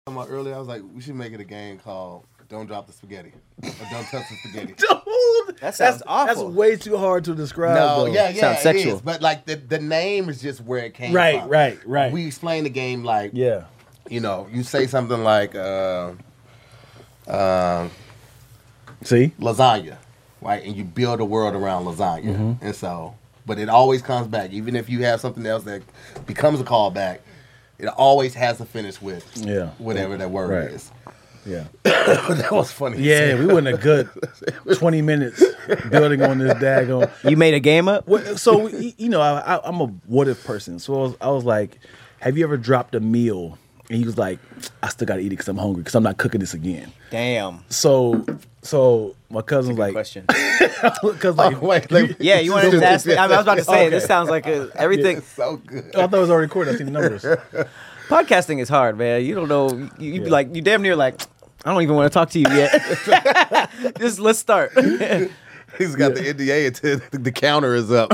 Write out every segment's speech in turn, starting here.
About earlier, I was like, we should make it a game called "Don't Drop the Spaghetti" or "Don't Touch the Spaghetti." Dude, that sounds awful. That's way too hard to describe. No, though. yeah, Sounds it sexual. is. But like the name is just where it came Right, from. right. We explain the game like, Yeah. you know, you say something like See? lasagna, right? And you build a world around lasagna. And so, but it always comes back. Even if you have something else that becomes a callback, it always has to finish with whatever that word Right. is. Yeah. That was funny. Yeah, we went a good 20 minutes building on this daggone. You made a game up? So, you know, I'm a what if person. So I was like, have you ever dropped a meal? And he was like, I still got to eat it because I'm hungry because I'm not cooking this again. Damn. So my cousin was like, Question. because like, Yeah, you wanted to ask me? I was about to say, this sounds like everything. It's so good. I thought it was already recorded. I seen the numbers. Podcasting is hard, man. You don't know. You be like, you damn near like, I don't even want to talk to you yet. Just let's start. He's got the NDA until the counter is up.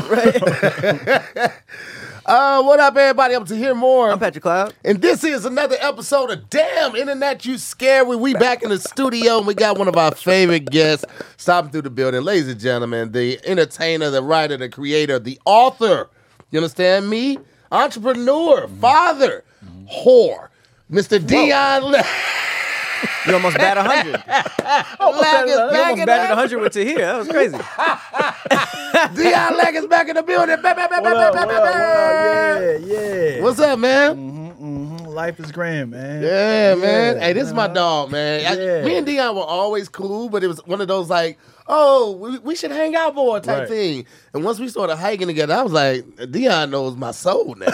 What up, everybody? Up to hear more. I'm Patrick Cloud. And this is another episode of Damn Internet You Scary. We back in the studio and we got one of our favorite guests stopping through the building. Ladies and gentlemen, the entertainer, the writer, the creator, the author. You understand me? Entrepreneur, father, whore, Mr. Dion. You almost bat 100. You almost batted 100 with Tahir. That was crazy. Dion Leg is back in the building. Yeah. What's up, man? Life is grand, man. Yeah, man. Hey, this is my dog, man. Yeah. Me and Dion were always cool, but it was one of those like, oh, we should hang out more type Right. thing. And once we started hiking together, I was like, Dion knows my soul now.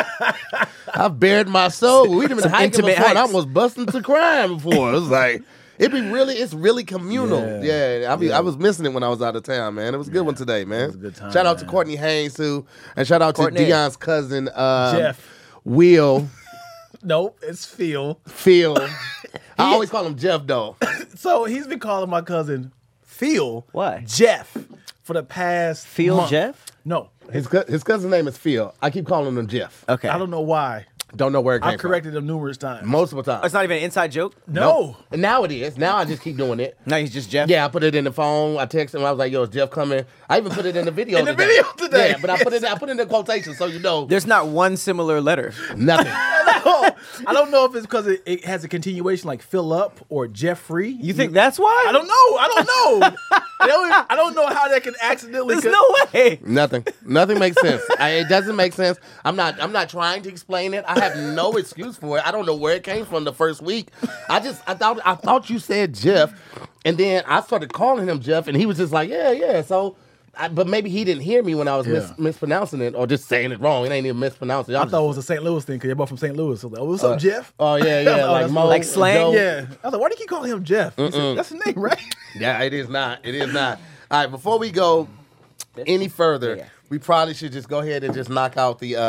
I've bared my soul. We'd been hiking intimate before, and I hikes. almost busting to crying before. It was like, it's really communal. Yeah, I was missing it when I was out of town, man. It was a good one today, man. It was a good time, Shout out to man. Courtney Haynes, too. And shout out Courtney. to Dion's cousin, Jeff. Will. Nope, it's Phil. Phil. I always call him Jeff, though. So he's been calling my cousin Phil. Why? Jeff for the past Phil month. Jeff? No, His cousin's name is Phil. I keep calling him Jeff. Okay. I don't know why. Don't know where it came I've corrected him numerous times. from. Multiple times. It's not even an inside joke? No. And now it is. Now I just keep doing it. No, he's just Jeff? Yeah, I put it in the phone. I texted him. I was like, "Yo, is Jeff coming?" I even put it in the video. In the video today. Yeah, but I put it in the quotation so you know There's not one similar letter. nothing. I don't know if it's because it has a continuation like Fill Up or Jeffrey. You think that's why? I don't know. I don't know how that can accidentally. There's no way. Nothing makes sense. It doesn't make sense. I'm not trying to explain it. I have no excuse for it. I don't know where it came from the first week. I thought you said Jeff, and then I started calling him Jeff, and he was just like, yeah. So, but maybe he didn't hear me when I was mispronouncing it or just saying it wrong. It ain't even mispronounced it. I thought it was a St. Louis thing because you're both from St. Louis. So like, what's up, Jeff? Oh yeah, Oh, like that's Mo, like slang? Joe. Yeah. I was like, why do you keep calling him Jeff? He said, that's his name, right? Yeah, it is not. It is not. All right, before we go any further, Yeah. we probably should just go ahead and just knock out the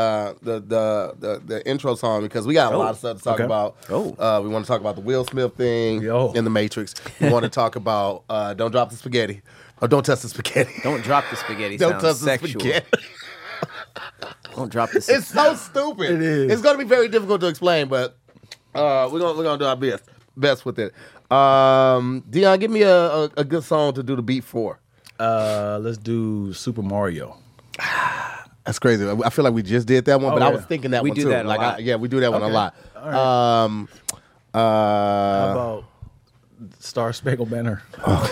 intro song because we got a lot of stuff to talk Okay. about. We want to talk about the Will Smith thing in the Matrix. We want to talk about Don't Drop the Spaghetti or Don't Touch the Spaghetti. Don't drop the spaghetti. Don't Sounds touch the sexual. spaghetti. Don't drop the It's so stupid. It is. It's going to be very difficult to explain, but we're gonna do our best with it. Dion, give me a good song to do the beat for. Let's do Super Mario. That's crazy. I feel like we just did that one, but I yeah. was thinking that We one do too. that a lot. We do that one a Okay. lot. All How about Star Spangled Banner?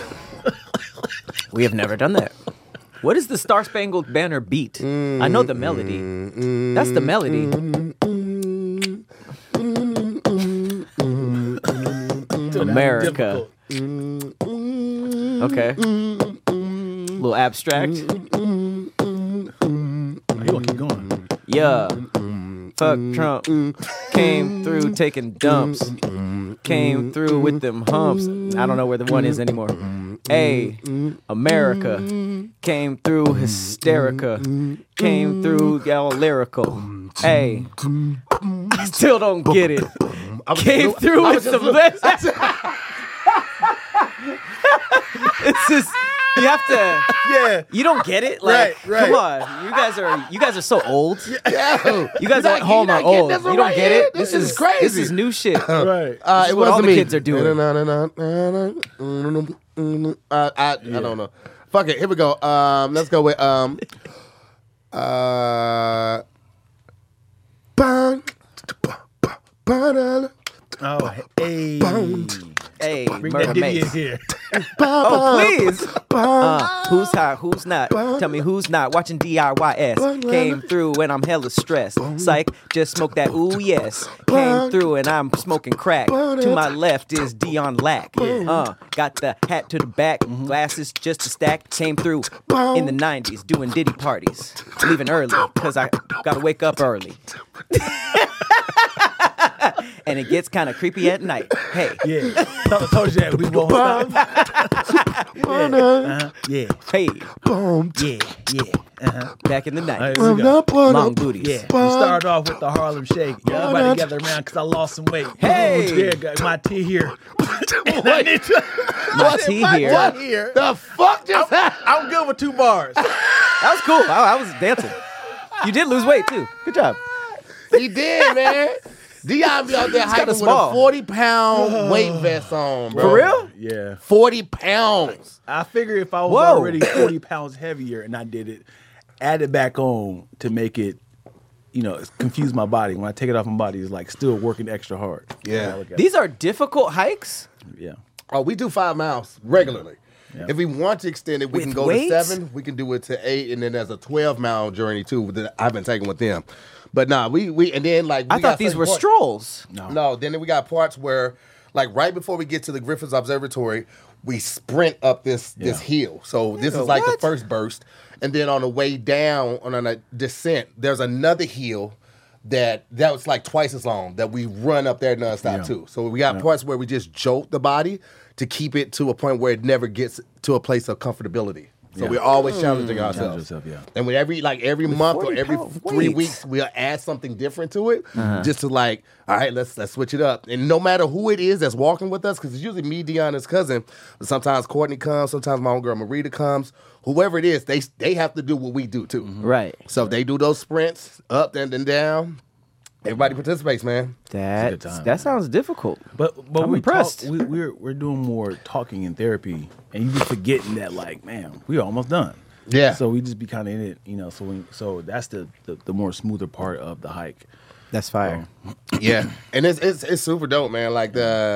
We have never done that. What is the Star Spangled Banner beat? I know the melody. That's the melody. America. Okay. Little abstract. You gonna keep going? Yeah. Fuck Trump. Came through taking dumps. Came through with them humps. I don't know where the one is anymore. Hey, America. Came through hysterica. Came through y'all lyrical. Hey, I still don't get it. Came through with some It's just, you have to Yeah. You don't get it? Like, Right. come on. You guys are so old. Yeah. You guys at home are old. You don't get it? This is crazy. This is new shit. Right. This is what all the kids are doing. I don't know. Fuck it. Here we go. Let's go with Oh, hey. Hey, Bring Murder that ditty in Mace. here. Oh, please. Who's hot? Who's not? Tell me who's not watching DIYS. Came through and I'm hella stressed. Psych, just smoked that. Ooh, yes. Came through and I'm smoking crack. To my left is Dion Lack. Got the hat to the back, glasses just a stack. Came through in the 90s doing Diddy parties. Leaving early because I gotta wake up early. And it gets kind of creepy at night. Hey. Yeah. Told you that we won't stop. Yeah. Hey. Yeah. Back in the night. Here we go. Long booties. Yeah. We started off with the Harlem Shake. Everybody gather around because I lost some weight. Hey. Yeah, got my tea here. My tea here. The fuck just happened? I'm good with 2 bars. That was cool. I was dancing. You did lose weight too. Good job. He did, man. Dion be out there hiking with a small. 40-pound weight vest on, bro. For real? Yeah. 40 pounds. I figure if I was Whoa. already 40 pounds heavier and I did it, add it back on to make it, confuse my body. When I take it off my body, it's like still working extra hard. Yeah. I look at These are difficult hikes. it. Yeah. Oh, we do 5 miles regularly. Yeah. If we want to extend it, we With can go weights? to 7. We can do it to 8, and then there's a 12-mile journey too that I've been taking with them. But nah, we and then like I we thought got these certain were parts- strolls. No, then we got parts where, like right before we get to the Griffith Observatory, we sprint up this hill. So this is like what? the first burst, and then on the way down on a descent, there's another hill that was like twice as long that we run up there nonstop too. So we got parts where we just jolt the body to keep it to a point where it never gets to a place of comfortability. So we're always challenging ourselves. yourself, yeah. And with every month or every 40-pound 3 weights. weeks, we'll add something different to it, just to like, all right, let's switch it up. And no matter who it is that's walking with us, because it's usually me, Dion, and his cousin, but sometimes Courtney comes, sometimes my own girl Marita comes. Whoever it is, they have to do what we do too. Right. So they do those sprints up and then down. Everybody participates, man. good time. That sounds difficult. But I'm we impressed. We're doing more talking in therapy, and you be forgetting that, like, man, we're almost done. Yeah. So we just be kind of in it, So that's the more smoother part of the hike. That's fire. Yeah, and it's super dope, man. Like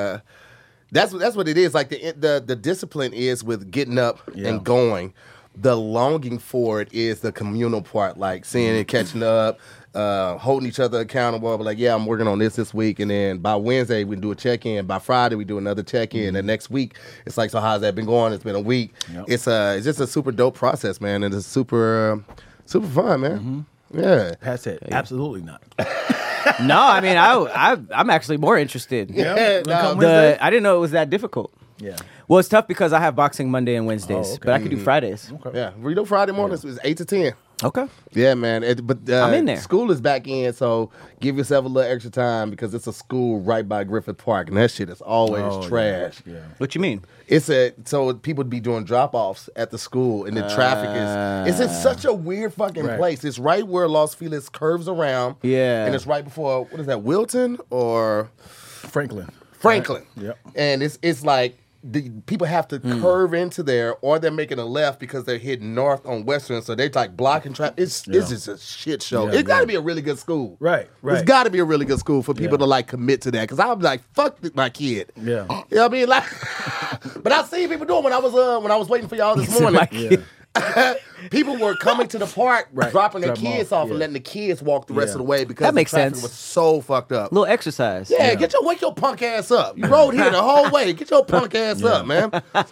that's what it is. Like the discipline is with getting up and going. The longing for it is the communal part, like seeing it, catching up, holding each other accountable. But like, yeah, I'm working on this week, and then by Wednesday we do a check-in. By Friday we do another check-in. And next week it's like, so how's that been going? It's been a week. Yep. It's just a super dope process, man, and it's super fun, man. Yeah. Pat said, absolutely not. No, I mean, I'm actually more interested. Yeah, Wanna come no, Wednesday? I didn't know it was that difficult. Yeah. Well, it's tough because I have boxing Monday and Wednesdays, Oh, okay. but I could do Fridays. yeah. We do Friday mornings. It's 8 to 10. Okay. Yeah, man. But I'm in there. School is back in, so give yourself a little extra time because it's a school right by Griffith Park, and that shit is always trash. Yeah. What you mean? So people be doing drop-offs at the school, and the traffic is. It's in such a weird fucking Right. place. It's right where Los Feliz curves around. Yeah. and it's right before, what is that, Wilton or Franklin. Franklin? Yep. And it's like. The people have to curve into there, or they're making a left because they're heading north on Western, so they're like blocking traffic. It's just a shit show. Yeah, It's got to be a really good school, Right. It's got to be a really good school for people to like commit to that. Because I'm like, fuck my kid. Yeah. You know what I mean? Like, but I see people doing when I was waiting for y'all this morning. Yeah. People were coming to the park, Right. dropping their Drop 'em kids off, off and yeah. letting the kids walk the rest Yeah. of the way because That makes the traffic sense. was so fucked up. Little exercise. Yeah, wake your punk ass up. You rode here the whole way. Get your punk ass up, man.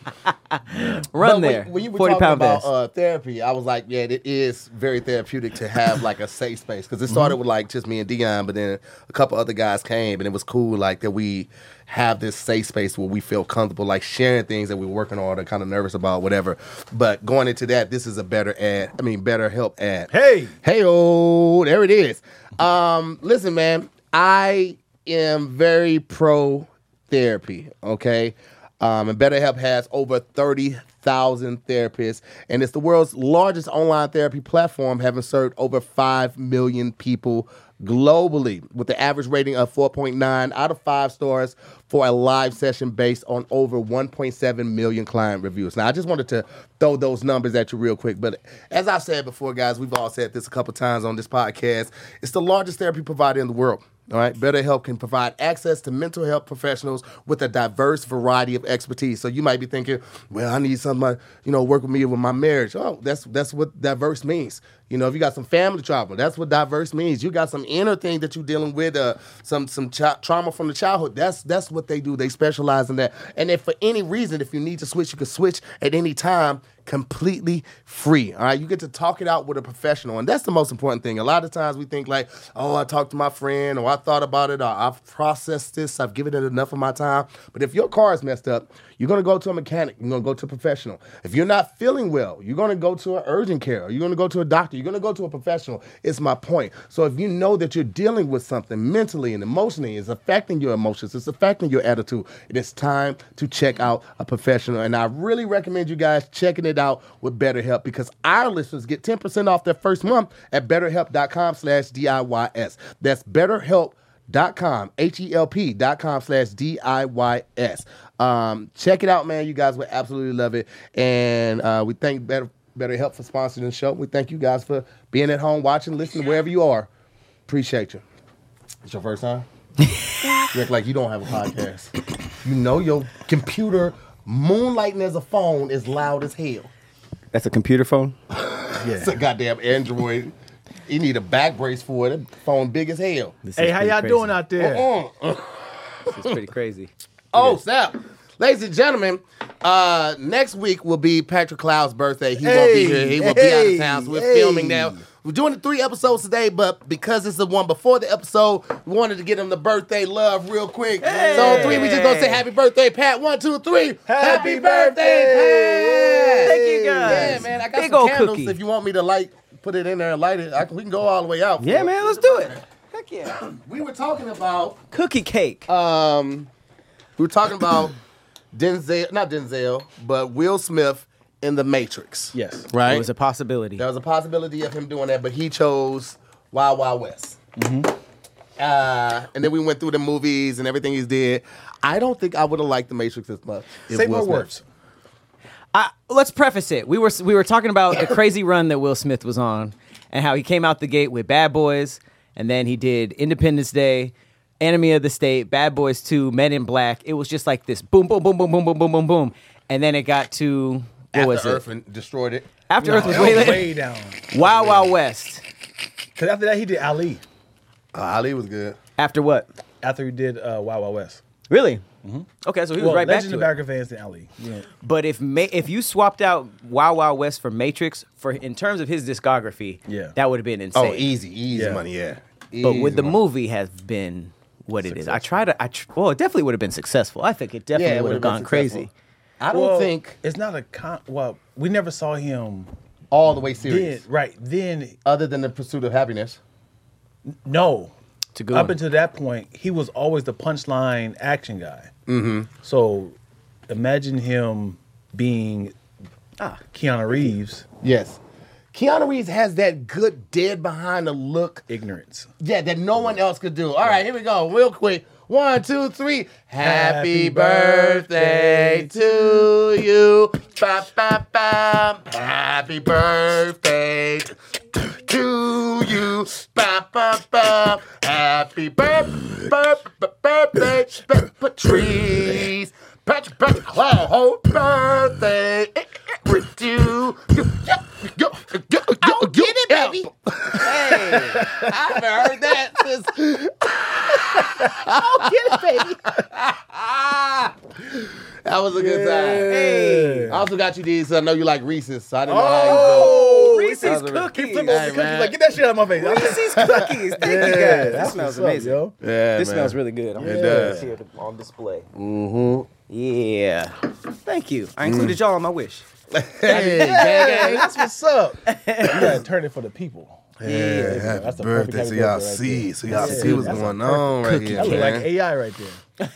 Run But there. When you were 40 talking pound about vest. therapy, I was like, yeah, it is very therapeutic to have like a safe space because it started with like just me and Dion, but then a couple other guys came, and it was cool like that we have this safe space where we feel comfortable like sharing things that we're working on or kind of nervous about, whatever. But going into that, this is a better help ad. Hey. Hey-oh, there it is. Listen, man, I am very pro therapy, okay? And BetterHelp has over 30,000 therapists, and it's the world's largest online therapy platform, having served over 5 million people globally, with the average rating of 4.9 out of 5 stars for a live session based on over 1.7 million client reviews. Now, I just wanted to throw those numbers at you real quick, but as I've said before, guys, we've all said this a couple times on this podcast, it's the largest therapy provider in the world. All right, BetterHelp can provide access to mental health professionals with a diverse variety of expertise. So you might be thinking, well, I need somebody, work with me with my marriage. Oh, that's what diverse means. If you got some family trauma, that's what diverse means. You got some inner thing that you're dealing with, some trauma from the childhood. That's what they do. They specialize in that. And if for any reason, if you need to switch, you can switch at any time, completely free. All right, you get to talk it out with a professional, and that's the most important thing. A lot of times we think like, oh, I talked to my friend, or I thought about it, or I've processed this, I've given it enough of my time. But if your car is messed up, you're gonna go to a mechanic, you're gonna go to a professional. If you're not feeling well, you're gonna go to an urgent care, or you're gonna go to a doctor, you're gonna go to a professional. It's my point. So if you know that you're dealing with something mentally and emotionally, it's affecting your emotions, it's affecting your attitude, it is time to check out a professional. And I really recommend you guys checking it out with BetterHelp, because our listeners get 10% off their first month at BetterHelp.com/DIYS. That's BetterHelp.com, HELP.com/DIYS. Check it out, man. You guys would absolutely love it. And we thank BetterHelp for sponsoring the show. We thank you guys for being at home, watching, listening, wherever you are. Appreciate you. It's your first time? You act like you don't have a podcast. You know your computer moonlighting as a phone is loud as hell. That's a computer phone? Yeah. It's a goddamn Android. You need a back brace for it. That phone big as hell. Hey, how y'all doing out there? This is pretty crazy. Oh, snap. Ladies and gentlemen, next week will be Patrick Cloud's birthday. He won't be here. He will be out of town. So we're filming now. We're doing the 3 episodes today, but because it's the one before the episode, we wanted to get him the birthday love real quick. Hey. So on 3, we just gonna say happy birthday, Pat. 1, 2, 3. Happy birthday, Pat. Thank you, guys. Yeah, man. I got Big some old candles. cookie. If you want me to put it in there and light it, we can go all the way out. Yeah, man, let's do it. Heck yeah. We were talking about Cookie cake. we were talking about not Denzel, but Will Smith in The Matrix. Yes. Right? It was a possibility. There was a possibility of him doing that, but he chose Wild Wild West. Mm-hmm. And then we went through the movies and everything he did. I don't think I would have liked The Matrix as much. Say more words. Let's preface it. We were talking about the crazy run that Will Smith was on and how he came out the gate with Bad Boys, and then he did Independence Day, Enemy of the State, Bad Boys 2, Men in Black. It was just like this boom, boom, boom, boom, boom, boom, boom, boom, boom. And then it got to, what was Earth it? and destroyed it. After Earth was It way later. way down. Wild Wild West. Because after that, he did Ali. Ali was good. After what? After he did Wild Wild West. Really? Mm-hmm. Okay, so he was right back Legend to of it. American Fans and Ali. Yeah. But if you swapped out Wild Wild West for Matrix, in terms of his discography, Yeah. that would have been insane. Oh, easy Yeah. money, yeah. But with Easy the money. movie has been what it is. It definitely would have been successful. I think it definitely it would have would've been gone crazy. successful. I don't think it's not a we never saw him all the way then. serious. Right then, Other than The Pursuit of Happiness. no. To go Up until that point, he was always the punchline action guy. Mm-hmm. So imagine him being Keanu Reeves. Yes. Keanu Reeves has that good dead behind the look. Ignorance. Yeah, that no one else could do. All right, here we go. Real quick. 1, 2, 3. Happy birthday to you. Ba, ba, ba. Happy birthday to you. Ba, ba, ba. Happy birthday, Patrice. Patrick Cloud, birthday with you. I'll get it, baby. Hey, I haven't heard that since. I'll get it, baby. That was a good time. Hey, I also got you these. I know you like Reese's, so I didn't know how you Oh, Reese's That was a- cookies. He flipped over the cookies man. like, get that shit out of my face. Reese's cookies. Thank you guys. That that's smells what's up, amazing. yo. Yeah, This man. smells really good. I'm It gonna does. put this here on display. Mm-hmm. Yeah. Thank you. I included y'all on my wish. Hey, gang, gang. That's what's up. You gotta turn it for the people. Yeah, That's happy a birthday. perfect So happy y'all birthday right see. there. So y'all Yeah, see what's that's a going on right here, That look man. like AI right there.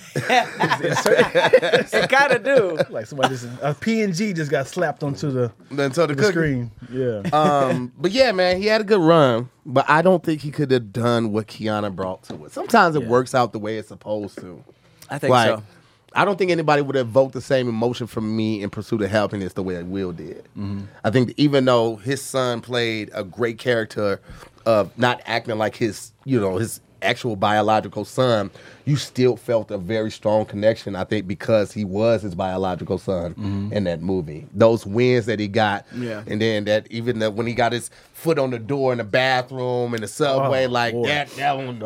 It kind of do. Like somebody just a PNG just got slapped onto the Until the cookie. screen. Yeah. But yeah, man, he had a good run, but I don't think he could have done what Kiana brought to it. Sometimes it works out the way it's supposed to. I think so. I don't think anybody would evoke the same emotion from me in Pursuit of Happiness the way Will did. I think even though his son played a great character of not acting like his actual biological son, you still felt a very strong connection, I think, because he was his biological son in that movie. Those wins that he got, and then that when he got his foot on the door in the bathroom in the subway, that one,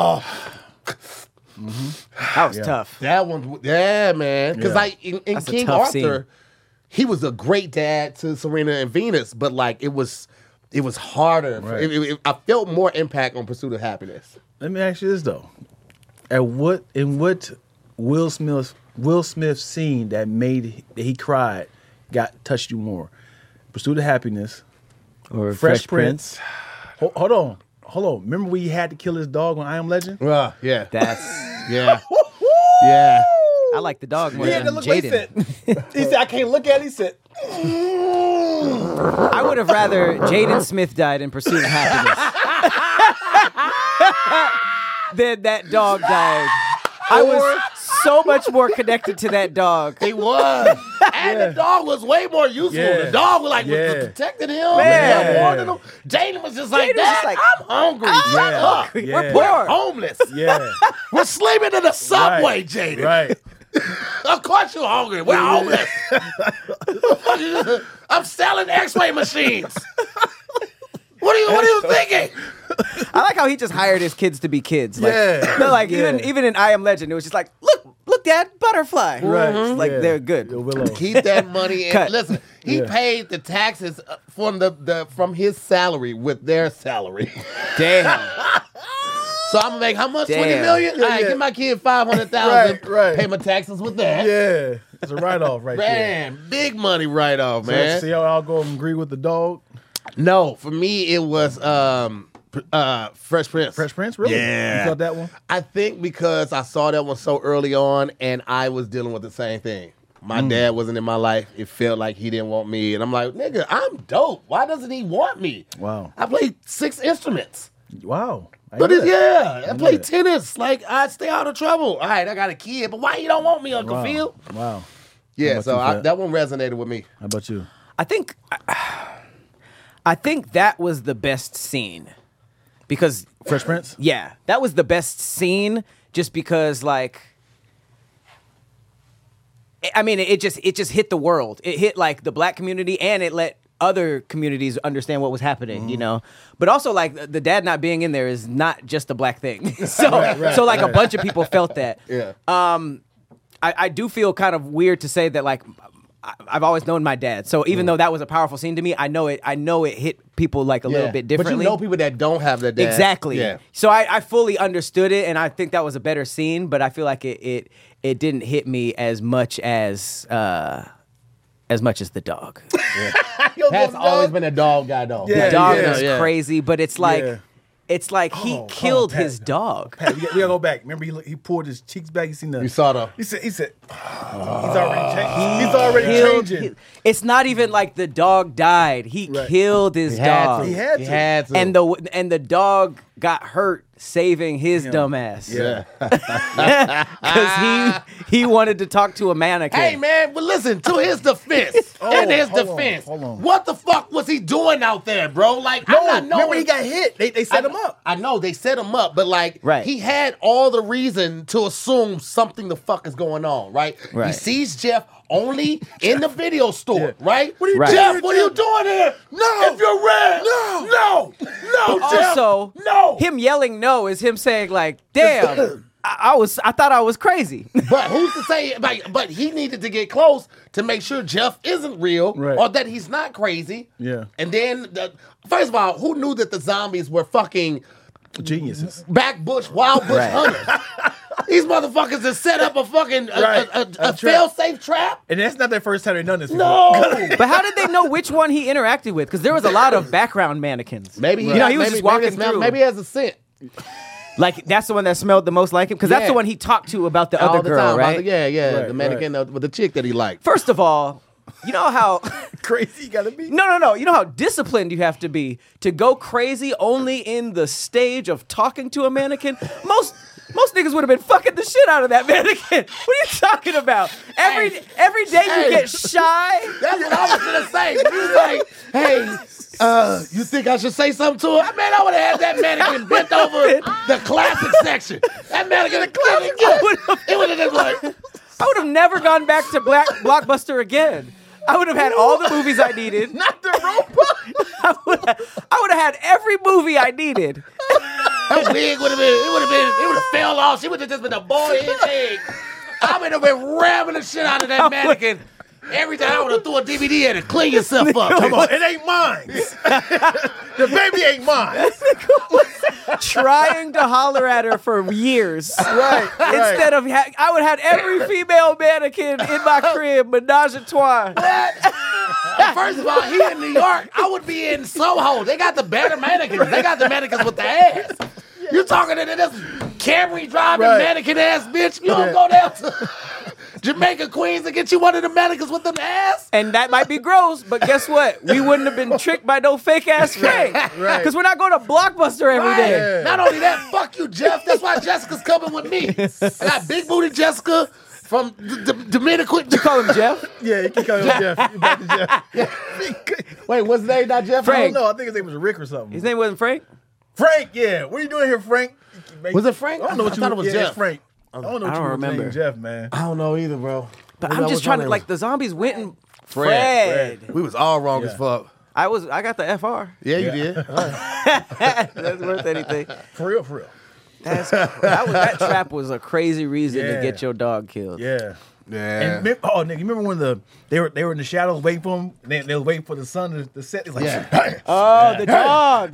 That was tough. that one, yeah, man. Because in That's a King tough Arthur, scene. he was a great dad to Serena and Venus, but like it was harder. Right. I felt more impact on Pursuit of Happiness. Let me ask you this though: in what Will Smith scene that he cried touched you more? Pursuit of Happiness Or Fresh Prince? Hold on. Remember when he had to kill his dog on I Am Legend? Yeah. That's. Yeah. Yeah. I like the dog more He had than to look like Jaden. he said, I can't look at it. He said, I would have rather Jaden Smith died in Pursuit of Happiness than that dog died. I was so much more connected to that dog. He was. And the dog was way more useful. Yeah. The dog was Yeah. protecting him. Man. And warning him. Jaden was just like, Jaden was Dad, just like, I'm hungry. Shut up. Yeah. We're We're poor. homeless. yeah. We're sleeping in the subway, Right. Jaden. Right. Of course you're hungry. We're homeless. I'm selling X-ray machines. What are you thinking? I like how he just hired his kids to be kids. Like, Yeah. No, like Yeah. even in I Am Legend, it was just like, look, Dad, butterfly. Right. It's like Yeah. they're good. Yo, Willow. Keep that money in. Cut. Listen, he Yeah. paid the taxes from his salary with their salary. Damn. So I'm gonna make how much? Damn. 20 million? All right, yeah. give my kid 500,000. Right. Pay my taxes with that. Yeah. It's a write-off right there. Man, big money write off, man. So y'all all go and agree with the dog? No, for me it was Fresh Prince. Fresh Prince? Really? Yeah. You felt that one? I think because I saw that one so early on and I was dealing with the same thing. My dad wasn't in my life. It felt like he didn't want me. And I'm like, nigga, I'm dope. Why doesn't he want me? Wow. I played 6 instruments. Wow. I But knew that. I play tennis. Like, I stay out of trouble. All right, I got a kid, but why you don't want me, Uncle Wow. Phil? Wow. Yeah, about so you, Fat? that one resonated with me. How about you? I think that was the best scene because Fresh Prince? yeah, that was the best scene just because like I mean it just hit the world. It hit like the black community and it let other communities understand what was happening, you know. But also like the dad not being in there is not just a black thing. So Right, so like a right. bunch of people felt that. Yeah. I do feel kind of weird to say that like I've always known my dad. So even though that was a powerful scene to me, I know it hit people like a little bit differently. But you know people that don't have that dad. Exactly. Yeah. So I fully understood it, and I think that was a better scene. But I feel like it didn't hit me as much as the dog. Pat's always been a dog guy, though. Yeah, The dog yeah, was yeah. crazy, but it's like Yeah. it's like he Oh, killed Pat. his dog. Pat, we gotta go back. Remember, he pulled his cheeks back. You seen the? You saw the... He said, he's already changing. He's already Killed changing. it's not even like the dog died. He Right. killed his dog. He had to. And the dog got hurt saving his dumb ass. Yeah. Because he wanted to talk to a mannequin. Hey, man, but listen, to his defense, in his defense, hold on. what the fuck was he doing out there, bro? Like, I'm not knowing. Remember he got hit. They set him up. I know, they set him up, but like, Right. he had all the reason to assume something the fuck is going on, right? He Right. sees Jeff only in the video store, Yeah. right? What are you Right. doing? Jeff, what are you doing here? No. If you're red. No. Jeff. Also, No. him yelling no is him saying like, "Damn, I thought I was crazy." But who's to say? But he needed to get close to make sure Jeff isn't real Right. or that he's not crazy. Yeah. And then, first of all, who knew that the zombies were fucking Geniuses. back bush, wild bush Right. hunters? These motherfuckers have set up a fucking Right. a fail-safe trap. And that's not their first time they've done this before. No. But how did they know which one he interacted with? Because there was a lot of background mannequins. Maybe he, you know, he was maybe, just walking maybe, through. maybe he has a scent. Like that's the one that smelled the most like him. Because that's Yeah. the one he talked to about the All other the girl, time. right? Yeah, Right, the mannequin with the chick that he liked. First of all, you know how Crazy you gotta be. no. You know how disciplined you have to be to go crazy only in the stage of talking to a mannequin? Most niggas would have been fucking the shit out of that mannequin. What are you talking about? Every day you get shy. That's what I was gonna say. He was like, "Hey, you think I should say something to her?" Man, I would have had that mannequin bent over the classic section. That mannequin, it would have just like, I would have never gone back to Blockbuster again. I would have had all the movies I needed. Not the robot. I would have had every movie I needed. her wig would have fell off. She would have just been a boy-head egg. I would have been ramming the shit out of that mannequin. Every time I would have threw a DVD at it, clean yourself up. Come on, it ain't mine. The baby ain't mine. Trying to holler at her for years. Right. Instead of, I would have had every female mannequin in my crib, menage a trois. First of all, he in New York, I would be in Soho. They got the better mannequins. They got the mannequins with the ass. You talking to this Camry driving mannequin ass bitch? You don't go down to Jamaica, Queens to get you one of the mannequins with them ass? And that might be gross, but guess what? We wouldn't have been tricked by no fake ass Frank. Right. Because we're not going to Blockbuster every day. Yeah. Not only that, fuck you, Jeff. That's why Jessica's coming with me. I got big booty Jessica from Dominican. You call him Jeff? Yeah, you can call him Jeff. You back to Jeff. Wait, what's his name? Not Jeff? Frank. I don't know. I think his name was Rick or something. His name wasn't Frank? Frank, yeah. What are you doing here, Frank? Was it Frank? I don't know what I you thought it was yeah, Jeff. It's Frank. I don't know what I you don't were remember. saying, Jeff, man. I don't know either, bro. But Maybe I'm I just was trying on to, there. like, the zombies went and Fred. Fred. We was all wrong Yeah. as fuck. I got the FR. Yeah, you did. That's worth anything. For real. That trap was a crazy reason to Yeah. get your dog killed. Yeah. Yeah. And nigga, you remember when they were in the shadows waiting for him? They were waiting for the sun to set. It's like, Yeah. Oh, the dog.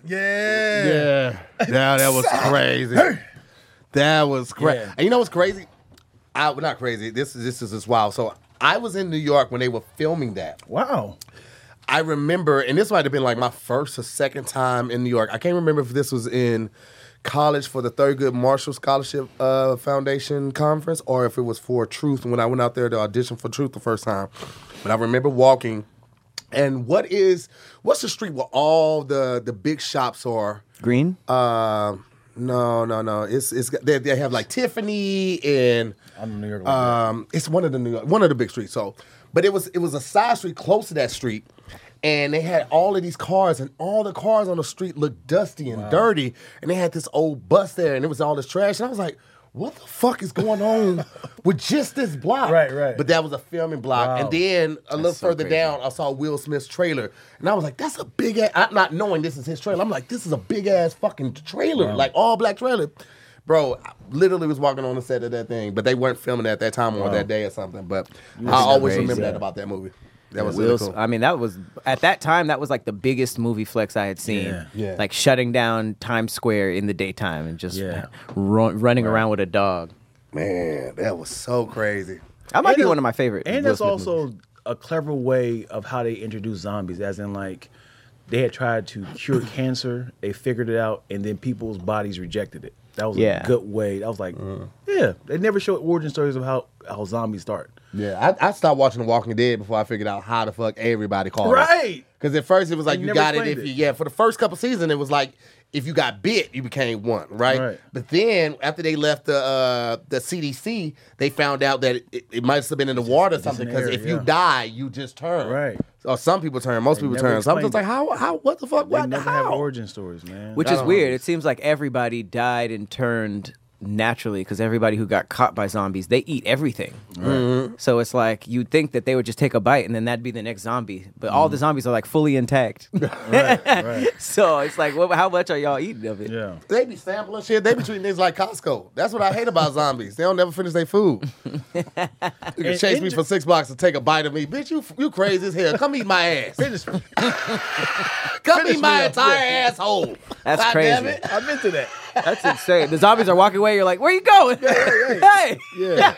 yeah. Yeah, that was crazy. That was crazy. Yeah. And you know what's crazy? Not crazy. This is just wild. So I was in New York when they were filming that. Wow. I remember, and this might have been like my first or second time in New York. I can't remember if this was in college for the Thurgood Marshall Scholarship Foundation conference or if it was for Truth when I went out there to audition for Truth the first time. But I remember walking, and what's the street where all the big shops are? Green? No. It's they have like Tiffany and I'm in New York. it's one of the big streets. So, but it was a side street close to that street, and they had all of these cars, and all the cars on the street looked dusty and dirty, and they had this old bus there, and it was all this trash, and I was like, what the fuck is going on with just this block? Right. But that was a filming block. Wow. And then a little so further crazy. down, I saw Will Smith's trailer. And I was like, that's a big ass, I'm not knowing this is his trailer. I'm like, this is a big ass fucking trailer, like all black trailer. Bro, I literally was walking on the set of that thing, but they weren't filming at that time or that day or something. But I always crazy. remember that about that movie. That was really cool. I mean, that was at that time. That was like the biggest movie flex I had seen. Yeah. Like shutting down Times Square in the daytime and just Yeah. running around with a dog. Man, that was so crazy. That might And be it's- one of my favorite. And Will that's Smith also movies. a clever way of how they introduce zombies, as in like they had tried to cure cancer, they figured it out, and then people's bodies rejected it. That was Yeah. a good way. I was like, yeah, they never showed origin stories of how zombies start. Yeah, I stopped watching The Walking Dead before I figured out how the fuck everybody called it. Right. Because at first it was like They you never got it explained if it. you, yeah, for the first couple seasons it was like if you got bit, you became one, right? Right. But then after they left the CDC, they found out that it might have been in the water or something an because error, if you yeah. die, you just turn. Right. Or some people turn, most people never turn. So I'm just explained like, how, what the fuck? They What, never how? have origin stories, man. Which is weird. It seems like everybody died and turned naturally because everybody who got caught by zombies, they eat everything. So it's like you'd think that they would just take a bite and then that'd be the next zombie. But all the zombies are like fully intact. right. So it's like, how much are y'all eating of it? Yeah. They be sampling shit. They be treating things like Costco. That's what I hate about zombies. They don't never finish their food. You can chase me for $6 to take a bite of me. Bitch, you crazy as hell. Come eat my ass. Finish. Come eat my me up. entire asshole. That's God crazy. damn it. I'm into that. That's insane. The zombies are walking away. You're like, where you going? Hey. Yeah.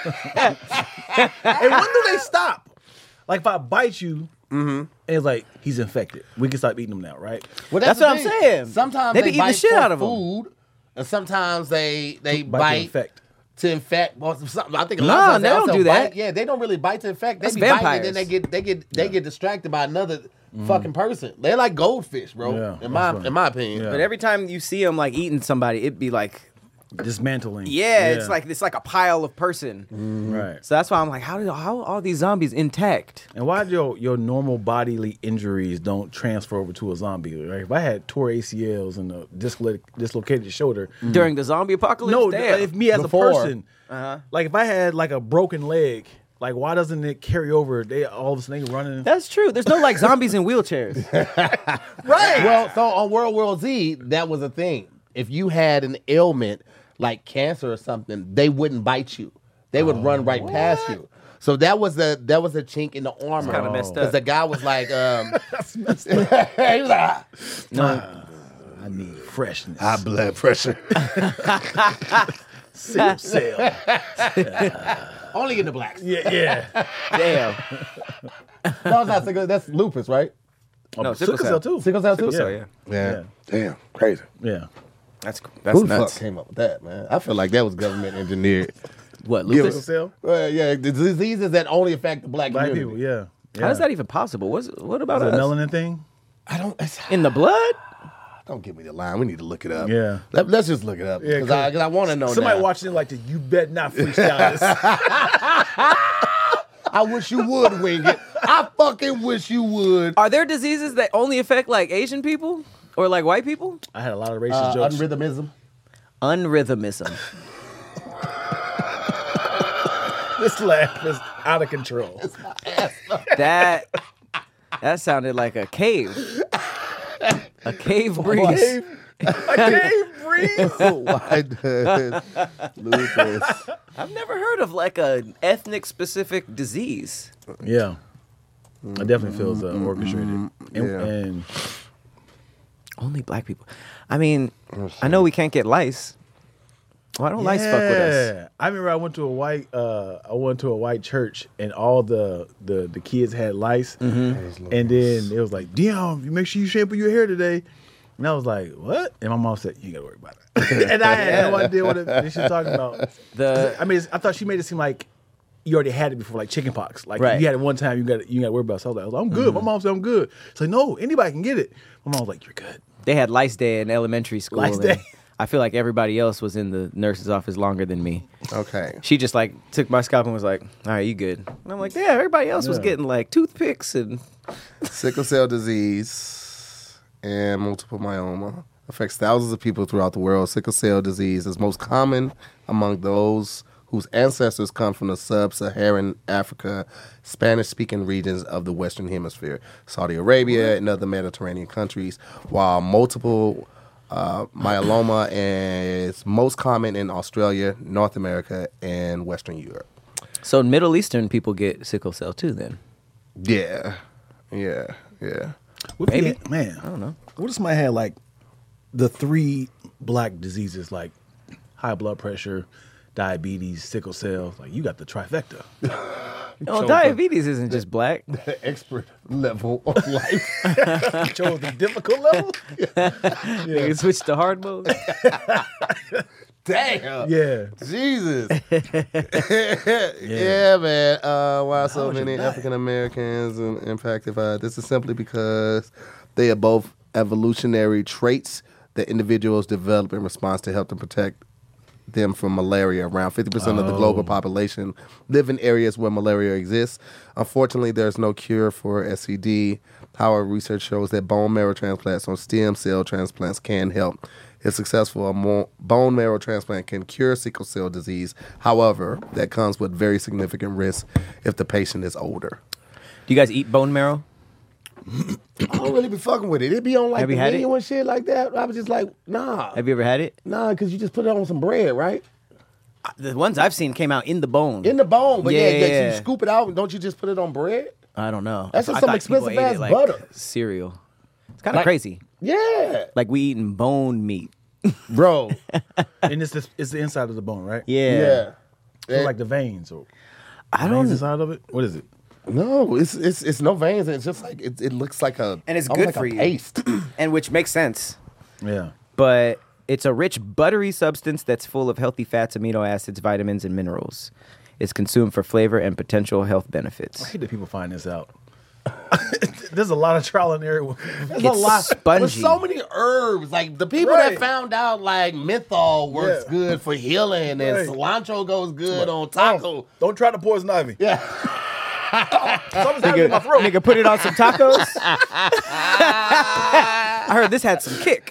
And when do they stop? Like if I bite you, and it's like he's infected, we can stop eating them now, right? Well, That's the what I'm thing. saying. Sometimes They they, be eating the bite shit for out of 'em. food, and sometimes they to bite infect. to infect. Well, I think a lot of times they don't also do that. bite. Yeah, they don't really bite to infect. They That's be biting, vampires. and then they get distracted by another fucking person. They're like goldfish, bro. Yeah, in that's right. my opinion. Yeah. But every time you see them like eating somebody, it'd be like, Dismantling. it's like a pile of person. Right. So that's why I'm like, how are all these zombies intact? And why your normal bodily injuries don't transfer over to a zombie? Right? If I had tore ACLs and a dislocated shoulder, During the zombie apocalypse? no, Damn. if me as Before. a person, like if I had like a broken leg, like why doesn't it carry over? They all of a sudden they running. That's true. There's no like zombies in wheelchairs. Right. Well, so on World War Z, that was a thing. If you had an ailment like cancer or something, they wouldn't bite you. They would run right past you. So that was a chink in the armor. kinda messed up. Because the guy was like, he was like, I need freshness. high blood pressure. Sickle cell. Only in the blacks. Yeah. Damn. No, it's not sickle. That's lupus, right? No, sickle cell too. Sickle cell too. Sickle cell, yeah. Yeah. Damn. Crazy. Yeah. That's Who the nuts. fuck came up with that, man? I feel like that was government engineered. What, Sickle lupus? cell. Yeah, the diseases that only affect the black Black community. people. Yeah. How is that even possible? What about Is it a us? melanin thing? I don't. In the blood? Don't give me the line. We need to look it up. Yeah. Let's just look it up Yeah, because I want to know. Somebody now. watching it like this, you bet not freestyle this. I wish you would wing it. I fucking wish you would. Are there diseases that only affect like Asian people or like white people? I had a lot of racist jokes. Unrhythmism. Unrhythmism. This laugh is out of control. That sounded like a cave. A cave breeze. I can't breathe. Why does lupus? I've never heard of like a ethnic specific disease. Yeah. I definitely feels orchestrated. And Only black people. I mean, I know we can't get lice. Why don't lice fuck with us? I remember I went to a white church and all the kids had lice. And then it was like, Dion, you make sure you shampoo your hair today. And I was like, what? And my mom said, you ain't gotta worry about it. And I had no idea what she was talking about. I thought she made it seem like you already had it before, like chickenpox. Like Right. you had it one time, you got to worry about it. So I was like, I'm good. My mom said I'm good. It's like, no, anybody can get it. My mom was like, you're good. They had lice day in elementary school. Lice and day. I feel like everybody else was in the nurse's office longer than me. Okay. She just like took my scalp and was like, all right, you good. And I'm like, yeah, everybody else was Yeah. getting like toothpicks and Sickle cell disease and multiple myeloma affects thousands of people throughout the world. Sickle cell disease is most common among those whose ancestors come from the sub-Saharan Africa, Spanish-speaking regions of the Western Hemisphere, Saudi Arabia, and other Mediterranean countries, while multiple myeloma is most common in Australia, North America, and Western Europe. so Middle Eastern people get sickle cell too then. Yeah. What if Maybe. you- man, I don't know. What if somebody had like the 3 black diseases, like high blood pressure, diabetes, sickle cell? Like you got the trifecta. No, diabetes isn't just black. Expert level of life. You chose the difficult level. You can switch to hard mode. Damn. Yeah. Jesus. Yeah, man. Why so Knowledge many of that. African Americans impacted by this is simply because they are both evolutionary traits that individuals develop in response to help them protect them from malaria. Around 50% of the global population live in areas where malaria exists. Unfortunately, there's no cure for SCD. However, research shows that bone marrow transplants or stem cell transplants can help. If successful, a bone marrow transplant can cure sickle cell disease. However, that comes with very significant risk if the patient is older. Do you guys eat bone marrow? I don't really be fucking with it. It be on like Have the you had menu it? and shit like that. I was just like, nah. Have you ever had it? Nah, because you just put it on some bread, right? The ones I've seen came out in the bone. In the bone. But yeah, Yeah. you scoop it out. Don't you just put it on bread? I don't know. That's just I some thought people expensive ate ass it like butter. cereal. It's kind of Like- crazy. Yeah. Like we eating bone meat. bro. And it's the inside of the bone, right? Yeah. So like the veins or I veins don't. inside of it. What is it? No, it's no veins. It's just like it looks like a And it's almost good like for a you. paste. And which makes sense. Yeah. But it's a rich, buttery substance that's full of healthy fats, amino acids, vitamins, and minerals. It's consumed for flavor and potential health benefits. I hate that people find this out. There's a lot of trial and error. There's It's a lot. spongy. With so many herbs. Like the people Right. that found out like menthol works Yeah. good for healing and Right. cilantro goes good on taco. Don't try the poison ivy. Yeah. Something's happening in my throat. Nigga, put it on some tacos. I heard this had some kick.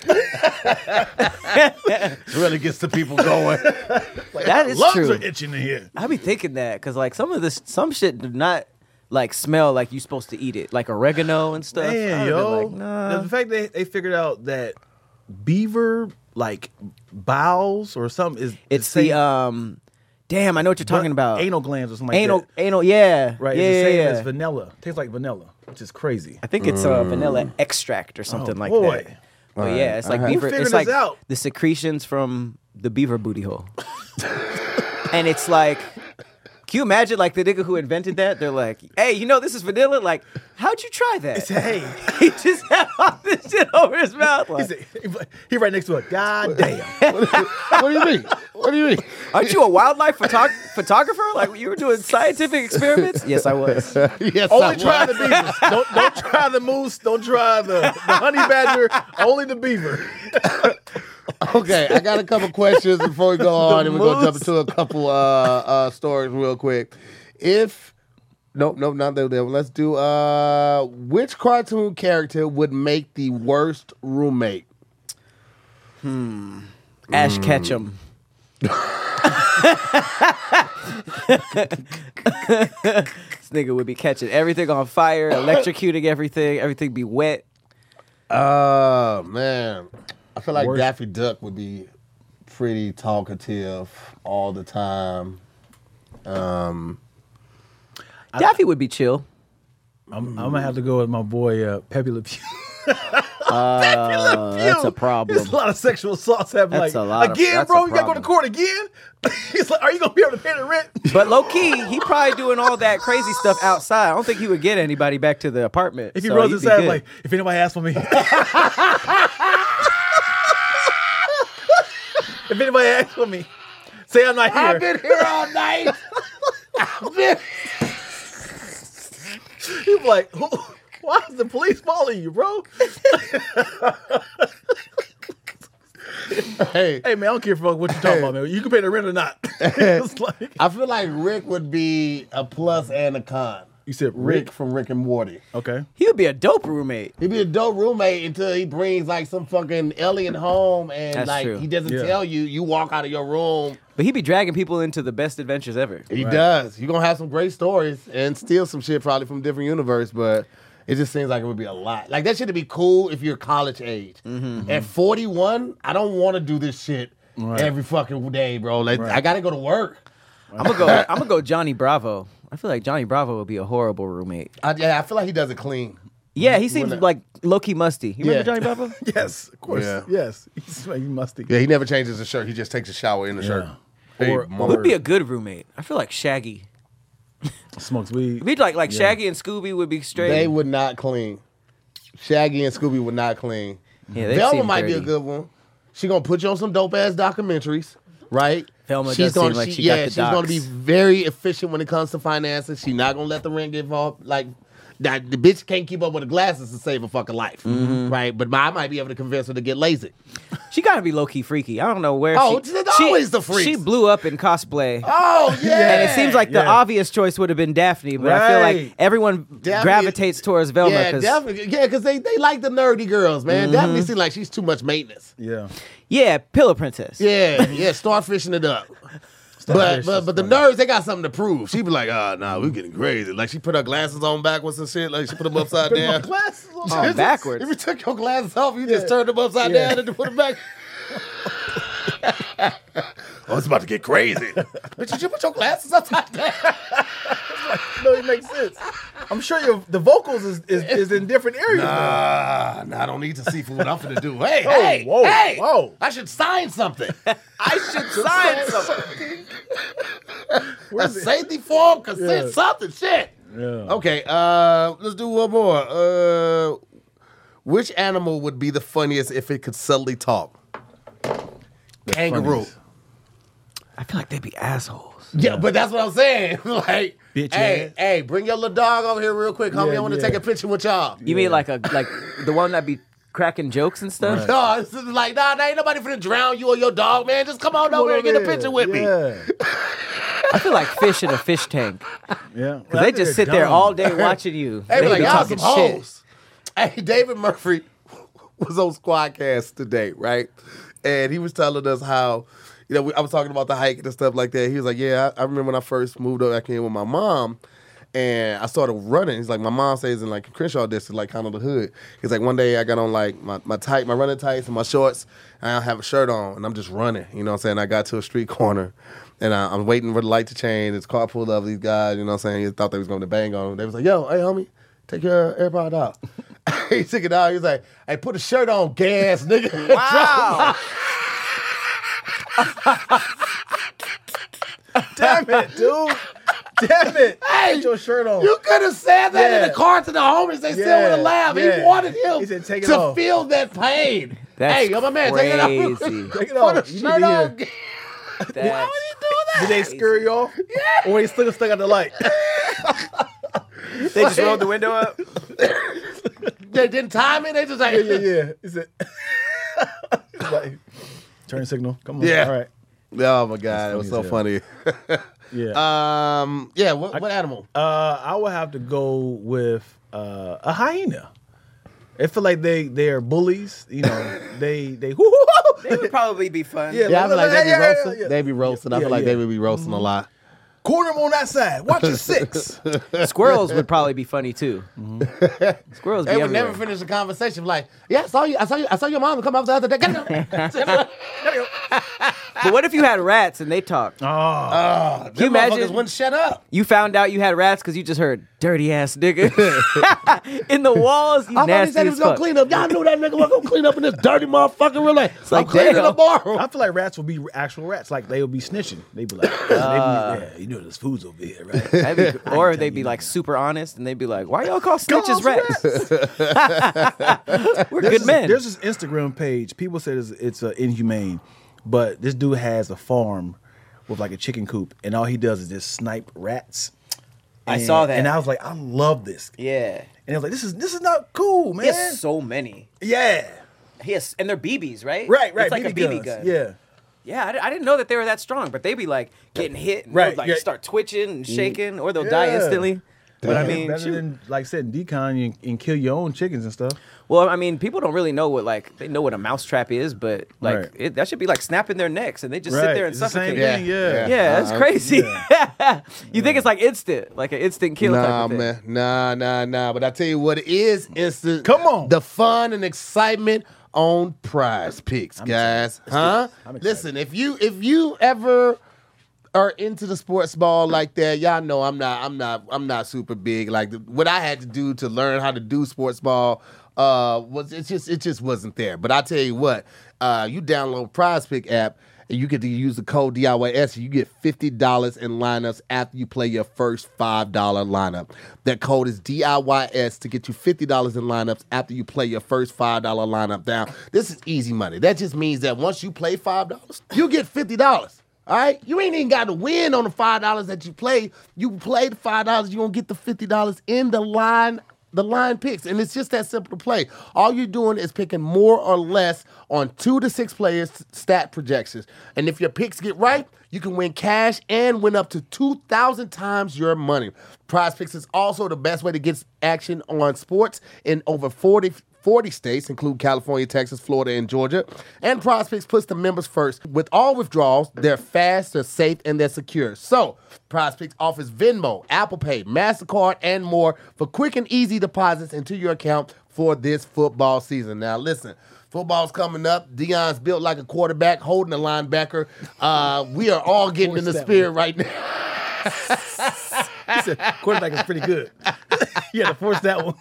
Really gets the people going. That is Lungs true. are itching in here. I be thinking that because like some shit do not like smell like you supposed to eat it, like oregano and stuff. Man, I'd be yo. like, nah. The fact that they figured out that beaver like bowels or something is It's the the same damn. I know what you're talking about. anal glands or something like that. Anal. Yeah. Right, Yeah. it's the same yeah. as vanilla. Tastes like vanilla, which is crazy. I think it's vanilla extract or something like boy. that. But yeah, it's like Who beaver. figured It's like this out? the secretions from the beaver booty hole. And it's like, can you imagine like the nigga who invented that? They're like, hey, you know this is vanilla. Like, how'd you try that? Hey, He just had all this shit over his mouth. Like, he right next to it. God damn. What do you mean? What do you mean? aren't you a wildlife photographer? Like you were doing scientific experiments? Yes, I was. Yes, Only I try the was. beavers. Don't try the moose. Don't try the honey badger. Only the beaver. Okay, I got a couple questions before we go on, and we're gonna jump moose. into a couple stories real quick. Nope, not that. Let's do which cartoon character would make the worst roommate? Ash Ketchum. This nigga would be catching everything on fire, electrocuting everything be wet. Oh man, I feel like Worst. Daffy Duck would be pretty talkative all the time. Daffy would be chill. I'm gonna have to go with my boy Pepe Le Pew. That's a problem. There's a lot of sexual assaults happening. That's Like, a lot of- again, that's bro, a you gotta go to problem. court again. He's like, are you gonna be able to pay the rent? But low key, he probably doing all that crazy stuff outside. I don't think he would get anybody back to the apartment. If he so rolls he'd his be ass good. like, if anybody asks for me, if anybody asks for me, say I'm not here. I've been here all night. I've been. He's like, why is the police following you, bro? Hey, Hey man, I don't care what you're talking about, man. You can pay the rent or not. It's like, I feel like Rick would be a plus and a con. you said Rick from Rick and Morty. Okay. he would be a dope roommate. He'd be a dope roommate until he brings like some fucking alien home and That's like true. he doesn't Yeah. tell you. You walk out of your room. But he'd be dragging people into the best adventures ever. He Right. does. You're gonna have some great stories and steal some shit probably from a different universe, but it just seems like it would be a lot. Like that shit would be cool if you're college age. At 41, I don't want to do this shit Right. every fucking day, bro. Like Right. I gotta go to work. I'm gonna go Johnny Bravo. I feel like Johnny Bravo would be a horrible roommate. I feel like he does it clean. Yeah, he seems Wouldn't it? like low-key musty. You remember Yeah. Johnny Bravo? Yes, of course. Yeah. Yes. He's musty. Yeah, he never changes his shirt. He just takes a shower in the shirt. Hey, Or- mama. Would be a good roommate. I feel like Shaggy. Smokes weed. We'd like Shaggy and Scooby would be straight. They would not clean. Shaggy and Scooby would not clean. Yeah, they Velma seem might be a dirty. good one. She gonna put you on some dope ass documentaries, right? Velma she's does gonna, seem like she got the she's gonna be docs. very efficient when it comes to finances. She's not gonna let the rent get involved. Like that, the bitch can't keep up with the glasses to save her fucking life, Mm-hmm. right? But I might be able to convince her to get LASIK. She gotta be low-key freaky. I don't know where Oh, she... it's always the freaks. She blew up in cosplay. Oh yeah, And it seems like the Yeah. obvious choice would have been Daphne, but I feel like Right. everyone Daphne- gravitates towards Velma. yeah, 'Cause- definitely, yeah, because they like the nerdy girls, man. Mm-hmm. Definitely seems like she's too much maintenance. Yeah. yeah, Pillow Princess. Yeah, starfishing it up. But Starfish the is nerds, they got something to prove. She be like, nah, we getting crazy. Like she put her glasses on backwards and shit. Like she put them upside Put my down. glasses on. Oh, backwards. If you took your glasses off, you just Yeah. turned them upside Yeah. down and then put them back. Oh, it's about to get crazy. But you put your glasses upside down. No, it makes sense. I'm sure the vocals is in different areas. Nah, I don't need to see what I'm finna do. Hey, Oh, hey, whoa, hey! whoa. I should sign something. I should sign something. A safety form, consent, Yeah. something. Shit. Yeah. Okay, let's do one more. Which animal would be the funniest if it could suddenly talk? Kangaroo. funniest. I feel like they'd be assholes. Yeah, but that's what I'm saying. Like, Bitch hey, ass. hey, bring your little dog over here real quick, homie. Yeah, I want to yeah. take a picture with y'all. You mean like the one that be cracking jokes and stuff? No, it's just like, nah, ain't nobody finna drown you or your dog, man. Just come on over here and get a picture with me. Yeah. I feel like fish in a fish tank. Yeah. Because they just sit there all day watching you. They be like, y'all talking some shit. hoes. Hey, David Murphy was on Squadcast today, right? And he was telling us how, I was talking about the hiking and stuff like that. He was like, yeah, I remember when I first moved up back in with my mom, and I started running. He's like, my mom stays in like Crenshaw district, like kind of the hood. He's like, one day I got on like my running tights and my shorts, and I don't have a shirt on, and I'm just running. You know what I'm saying? I got to a street corner, and I'm waiting for the light to change. This car pulled up, these guys, you know what I'm saying? He thought they was going to bang on him. They was like, yo, hey, homie, take your AirPod out. He took it out. He was like, hey, put a shirt on, gas, nigga. Wow. Damn it, dude. Damn it. Hey, Put your shirt on. You could have said that in Yeah. the car to the homies. They still Yeah, would have laughed. yeah. He wanted him He said, "Take it to off." feel that pain. That's hey, yo, my man, take it off. crazy. Take it Put off. a You need shirt to on. hear. That's Why would he do that? Did they scurry you off? Yeah. Or he still stuck at the light? They just rolled the window up. They didn't time it. They just like, Yeah. He said, he's like, turn signal. Come on. Yeah. All right. Oh my god, it was so funny funny. Yeah. Yeah. What animal? I would have to go with a hyena. I feel like they are bullies. You know, they They would probably be fun. Yeah. Yeah, I feel like they be Yeah, roasting. yeah. They be roasting. I Yeah, feel like yeah. they would be roasting a lot. corner them on that side. Watch your six. Squirrels would probably be funny too. Squirrels be They would everywhere. never finish a conversation like, yeah, I saw your mom come up the other day. But what if you had rats and they talked? Oh, Can you imagine? Wouldn't shut up. You found out you had rats because you just heard dirty ass nigga in the walls. You I thought he nasty said he as was gonna fuck. clean up. Y'all knew that nigga was gonna clean up in this dirty motherfucker real life. It's like, I'm cleaning damn. tomorrow. I feel like rats will be actual rats. Like they will be snitching. They'd be like, yeah, you know there's foods over here, right? That'd be- or they'd be like super honest and they'd be like, "Why y'all call snitches rats? We're good men." There's this Instagram page. People say it's inhumane, but this dude has a farm with like a chicken coop, and all he does is just snipe rats. I saw that. and I was like, I love this. Yeah, And I was like, this is not cool, man. he has so many. Yeah, He has, and they're BBs, right? right. It's like a BB guns. gun. Yeah, Yeah, I didn't know that they were that strong, but they'd be like getting hit, and Right, they'll, like yeah. start twitching and shaking, or they'll die Yeah. instantly. But I mean, better shoot. than like setting decon and kill your own chickens and stuff. Well, I mean, people don't really know what they know what a mousetrap is, but like Right. that should be like snapping their necks, and they just sit there and It's the suffocate. same thing, yeah. Yeah, that's crazy. You think it's like instant, like an instant kill type Nah, of thing. man. Nah. But I tell you what, it is instant. Come on. The fun and excitement on Prize Picks, guys. Huh? I'm excited. Listen, if you ever are into the sports ball like that, y'all know I'm not super big. Like what I had to do to learn how to do sports ball was it just wasn't there. But I tell you what, you download Prize Pick app and you get to use the code DIYS. You get $50 in lineups after you play your first $5 lineup. That code is DIYS to get you $50 in lineups after you play your first $5 lineup. Now, this is easy money. That just means that once you play $5, you get $50. All right? You ain't even got to win on the $5 that you play. You play the $5, you're going to get the $50 in the line picks. And it's just that simple to play. All you're doing is picking more or less on 2 to 6 players' stat projections. And if your picks get right, you can win cash and win up to 2,000 times your money. Prize Picks is also the best way to get action on sports in over 40 states, include California, Texas, Florida, and Georgia. And Prize Picks puts the members first. With all withdrawals, they're fast, they're safe, and they're secure. So, Prize Picks offers Venmo, Apple Pay, MasterCard, and more for quick and easy deposits into your account for this football season. Now, listen. Football's coming up. Deion's built like a quarterback, holding a linebacker. We are all getting in the spirit right now. He said, quarterback is pretty good. You had to force that one.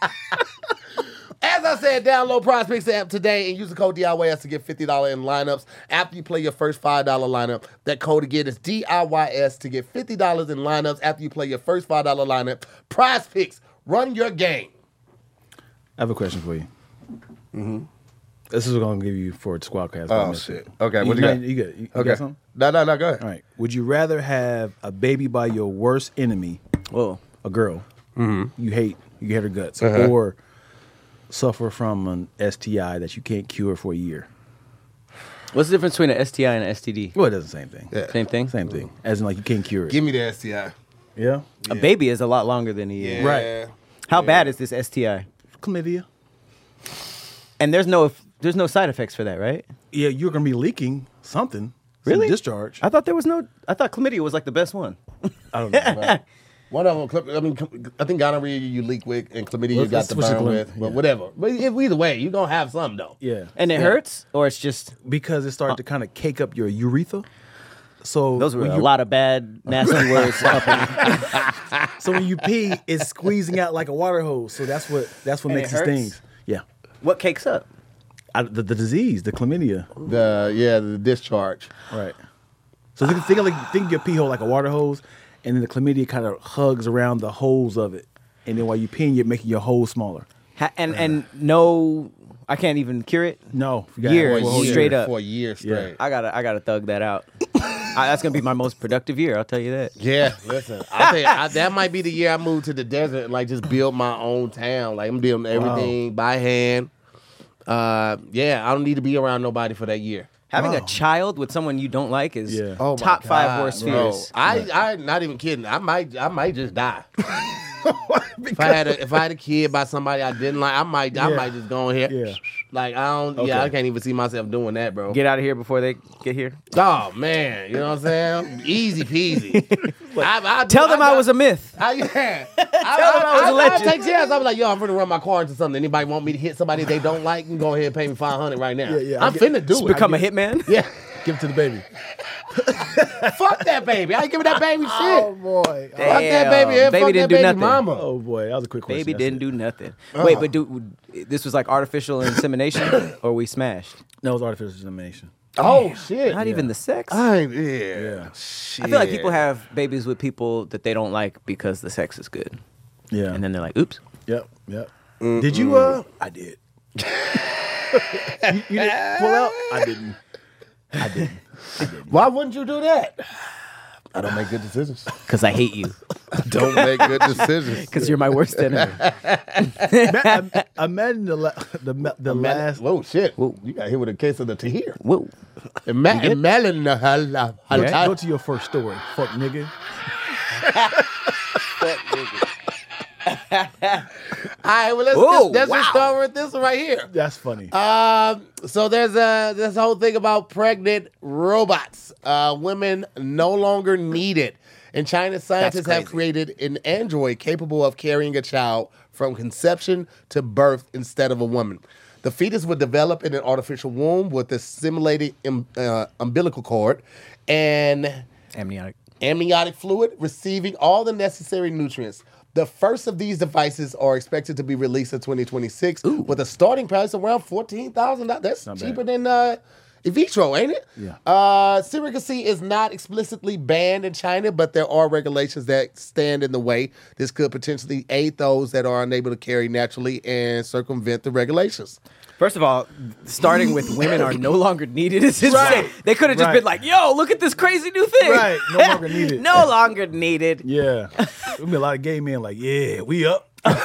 As I said, download PrizePicks app today and use the code DIYS to get $50 in lineups. After you play your first $5 lineup, that code again is DIYS to get $50 in lineups. After you play your first $5 lineup, PrizePicks, run your game. I have a question for you. Mm-hmm. This is what I'm going to give you for Squadcast. Oh, shit. Okay, what you got? You Okay. got something? No, go ahead. All right. Would you rather have a baby by your worst enemy, Whoa. a girl you hate her guts, Uh-huh. or suffer from an STI that you can't cure for a year? What's the difference between an STI and an STD? Well, it does the same thing. Yeah. Same thing? Same thing. As in, like, you can't cure it. Give me the STI. Yeah? A baby is a lot longer than a year. Yeah. Right. How bad is this STI? Chlamydia. And there's no side effects for that, right? Yeah, you're going to be leaking something. Some Really? discharge. I thought there was no. I thought chlamydia was like the best one. I don't know. One of them, I think gonorrhea you leak with, and chlamydia you Let's got to switch to burn chlam- with. But yeah. whatever. But either way, you're going to have some, though. Yeah. And it hurts, or it's just Because it started to kind of cake up your urethra. So those were when a you- lot of bad, nasty words. So when you pee, it's squeezing out like a water hose. So that's what And makes it it hurts? stings. Yeah. What cakes up? The disease, the chlamydia. The discharge. Right. So think of your pee hole like a water hose, and then the chlamydia kind of hugs around the holes of it, and then while you peeing, you're making your hole smaller. And no, I can't even cure it. No, Year, for a whole straight up. For a year straight. I gotta thug that out. That's gonna be my most productive year. I'll tell you that. Yeah, listen. I think that might be the year I move to the desert and like just build my own town. Like I'm building everything by hand. Yeah, I don't need to be around nobody for that year. Having a child with someone you don't like is Yeah. Oh my top 5 God, worst bro. fears. I not even kidding. I might just die. If I had a kid by somebody I didn't like, I might just go in here. Yeah. Like I don't. Okay. Yeah, I can't even see myself doing that, bro. Get out of here before they get here. Oh man, you know what I'm saying? Easy peasy. Tell them I was a myth. Yeah. Tell them I was a legend. I take chances. I'm like, yo, I'm finna run my car into something. Anybody want me to hit somebody they don't like? And go ahead and pay me $500 right now. Yeah, I'm finna do it. Become a hitman. Yeah. Give it to the baby. Fuck that baby. I ain't giving that baby shit. Oh boy. Fuck that baby. And Baby fuck didn't that do baby nothing. mama. Oh boy, that was a quick question. Baby That's didn't it. do nothing. Wait, but this was like artificial insemination, or we smashed? No, it was artificial insemination. Oh shit. Not even the sex. Yeah. I feel like people have babies with people that they don't like because the sex is good, Yeah. and then they're like, "Oops." Yep. Did you? I did. you didn't pull out? I didn't. Why wouldn't you do that? I don't make good decisions. Because I hate you. Don't make good decisions. Because you're my worst enemy. Imagine the last. Whoa, shit. You got hit with a case of the tahir. Whoa. Imagine. Go to your first story, fuck nigga. All right, well, let's just start with this one right here. That's funny. So there's this whole thing about pregnant robots. Women no longer needed. In China, scientists have created an android capable of carrying a child from conception to birth instead of a woman. The fetus would develop in an artificial womb with a simulated umbilical cord and amniotic fluid, receiving all the necessary nutrients. The first of these devices are expected to be released in 2026 with a starting price around $14,000. That's cheaper than in vitro, ain't it? Yeah. Surrogacy is not explicitly banned in China, but there are regulations that stand in the way. This could potentially aid those that are unable to carry naturally and circumvent the regulations. First of all, starting with women are no longer needed is insane. They could have just been like, yo, look at this crazy new thing. Right. No longer needed. No longer needed. Yeah. There'll be a lot of gay men like, yeah, we up. But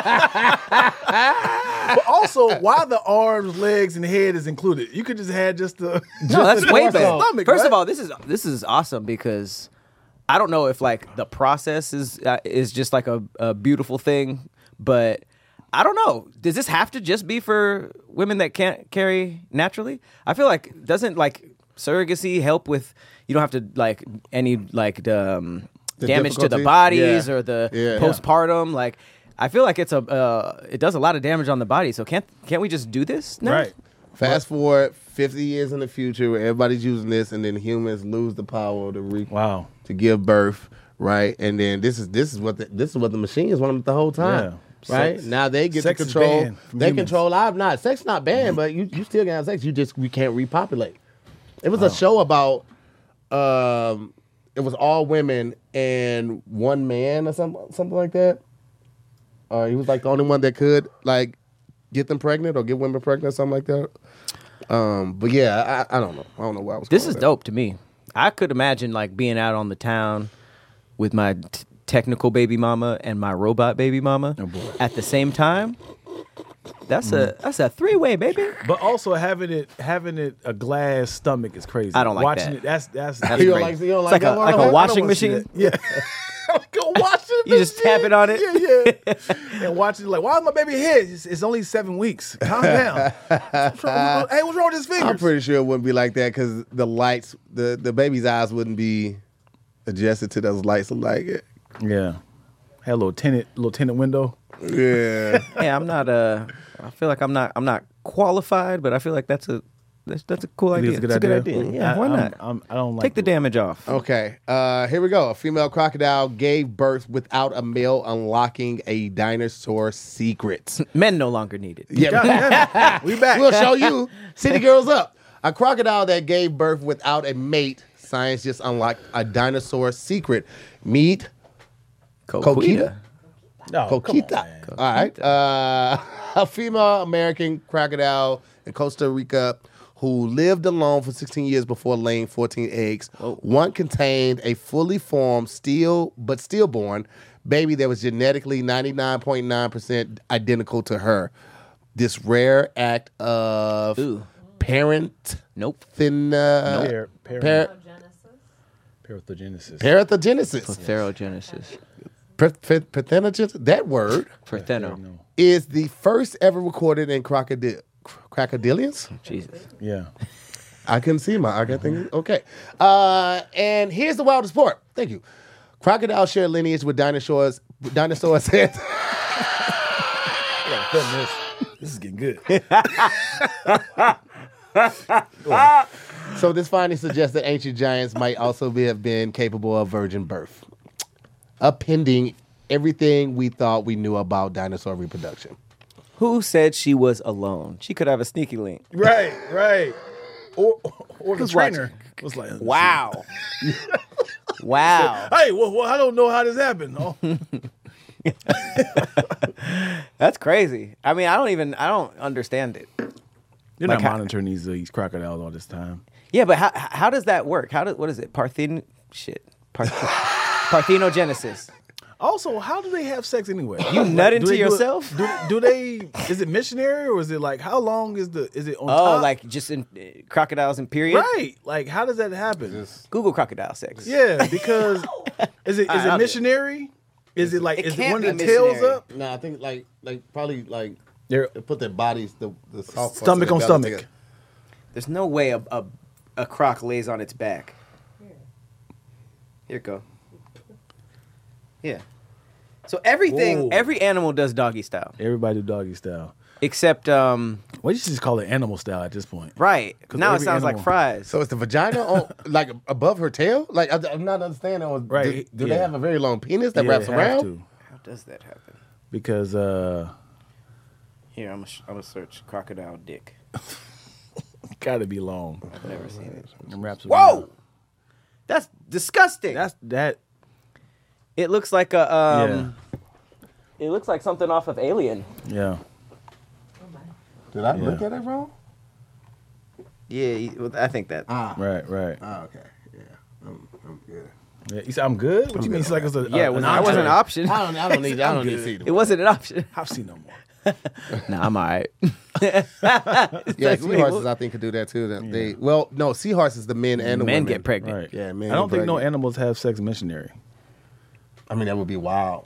also, why the arms, legs, and head is included? You could just have just the. No, that's way torso. better. Stomach, First right? of all, this is awesome because I don't know if like the process is just like a beautiful thing, but I don't know. Does this have to just be for women that can't carry naturally? I feel like doesn't like surrogacy help with you don't have to like any like damage to the difficulties? bodies Yeah. or the Yeah. postpartum like. I feel like it does a lot of damage on the body. So can't we just do this now? Right. Fast forward 50 years in the future where everybody's using this and then humans lose the power to give birth, right? And then this is what the machines want them the whole time. Yeah. right? Sex. Now they get Sex to is control. banned from They humans. control live. Not sex, not banned, but you still can have sex. We can't repopulate. It was a show about. It was all women and one man or something like that. He was like the only one that could like get them pregnant or get women pregnant or something like that. But yeah, I don't know. I don't know where I was. This going is with dope to me. I could imagine like being out on the town with my technical baby mama and my robot baby mama at the same time. That's a three-way, baby. But also having it a glass stomach is crazy. I don't like Watching that. it. That's that. You don't crazy. like, you don't It's like that, a like Marlon? a washing wanna see machine. that. Yeah. Go watch it. You just tap it on it. Yeah. And watch it like, why is my baby here? It's only 7 weeks. Calm down. Hey, what's wrong with his fingers? I'm pretty sure it wouldn't be like that because the lights, the baby's eyes wouldn't be adjusted to those lights. Like, Yeah. Had a little tinted window. yeah. Yeah, I'm not. I feel like I'm not qualified, but I feel like that's a cool idea. It's a It's good a idea. good idea. Yeah, why not? I don't like Take the damage off. Okay, here we go. A female crocodile gave birth without a male unlocking a dinosaur secret. Men no longer need it. Yeah, We back. we'll show you. City Girls up. A crocodile that gave birth without a mate. Science just unlocked a dinosaur secret. Meet Coquita. No, come on, Coquita. man. All right. A female American crocodile in Costa Rica who lived alone for 16 years before laying 14 eggs. One contained a fully formed, stillborn baby that was genetically 99.9% identical to her. This rare act of Nope. Parathogenesis. Parathogenesis. Therogenesis. Parathogenesis. That word Partheno. is the first ever recorded in crocodilians. Jesus. Yeah. I couldn't see I got things. Okay. And here's the wildest part. Thank you. Crocodiles share lineage with dinosaurs. Dinosaurs had. This is getting good. So this finding suggests that ancient giants might also have been capable of virgin birth, appending everything we thought we knew about dinosaur reproduction. Who said she was alone? She could have a sneaky link. Right. Or the Who's trainer was like, Wow. Wow. Hey, well, I don't know how this happened. Oh. That's crazy. I mean, I don't understand it. You're Like not how- monitoring these crocodiles all this time. Yeah, but how does that work? What is it? Parthenogenesis. Also, how do they have sex anyway? You nut into do they do it- yourself? Do they? Is it missionary or is it like how long is it on Oh, top? like just in crocodiles and period? right? Like how does that happen? Google crocodile sex. Yeah, because is it I'll do it. missionary? Is it like It is it can't one of be the tails missionary. up? No, I think like probably like They're they put their bodies the soft parts stomach of on their belly stomach. together. There's no way a croc lays on its back. Here it go. Yeah. So Whoa. every animal does doggy style, Everybody do doggy style. except Well, you should just call it animal style at this point. right now it every sounds like animal- fries. So is the vagina on like above her tail? Like I'm not understanding. Right, Do they yeah. have a very long penis that Yeah, wraps they have around? to, How does that happen? because Here, I'm gonna search crocodile dick. gotta be long. I've never seen it. And wraps Whoa, around. that's disgusting. That. It looks like a It looks like something off of Alien. Yeah. Did I Yeah. look at it wrong? Yeah, I think that. Right. Oh, okay. Yeah. I'm good. Yeah. You said I'm good. What you mean? It's like it's a Yeah, that wasn't an option. I don't need to see It wasn't an option. I've seen no more. Nah, I'm all right. Yeah, Like, seahorses I think could do that too. No, seahorses the men and the Men women get pregnant. Right. Yeah, man. I don't think no pregnant. animals have sex missionary. I mean, that would be wild.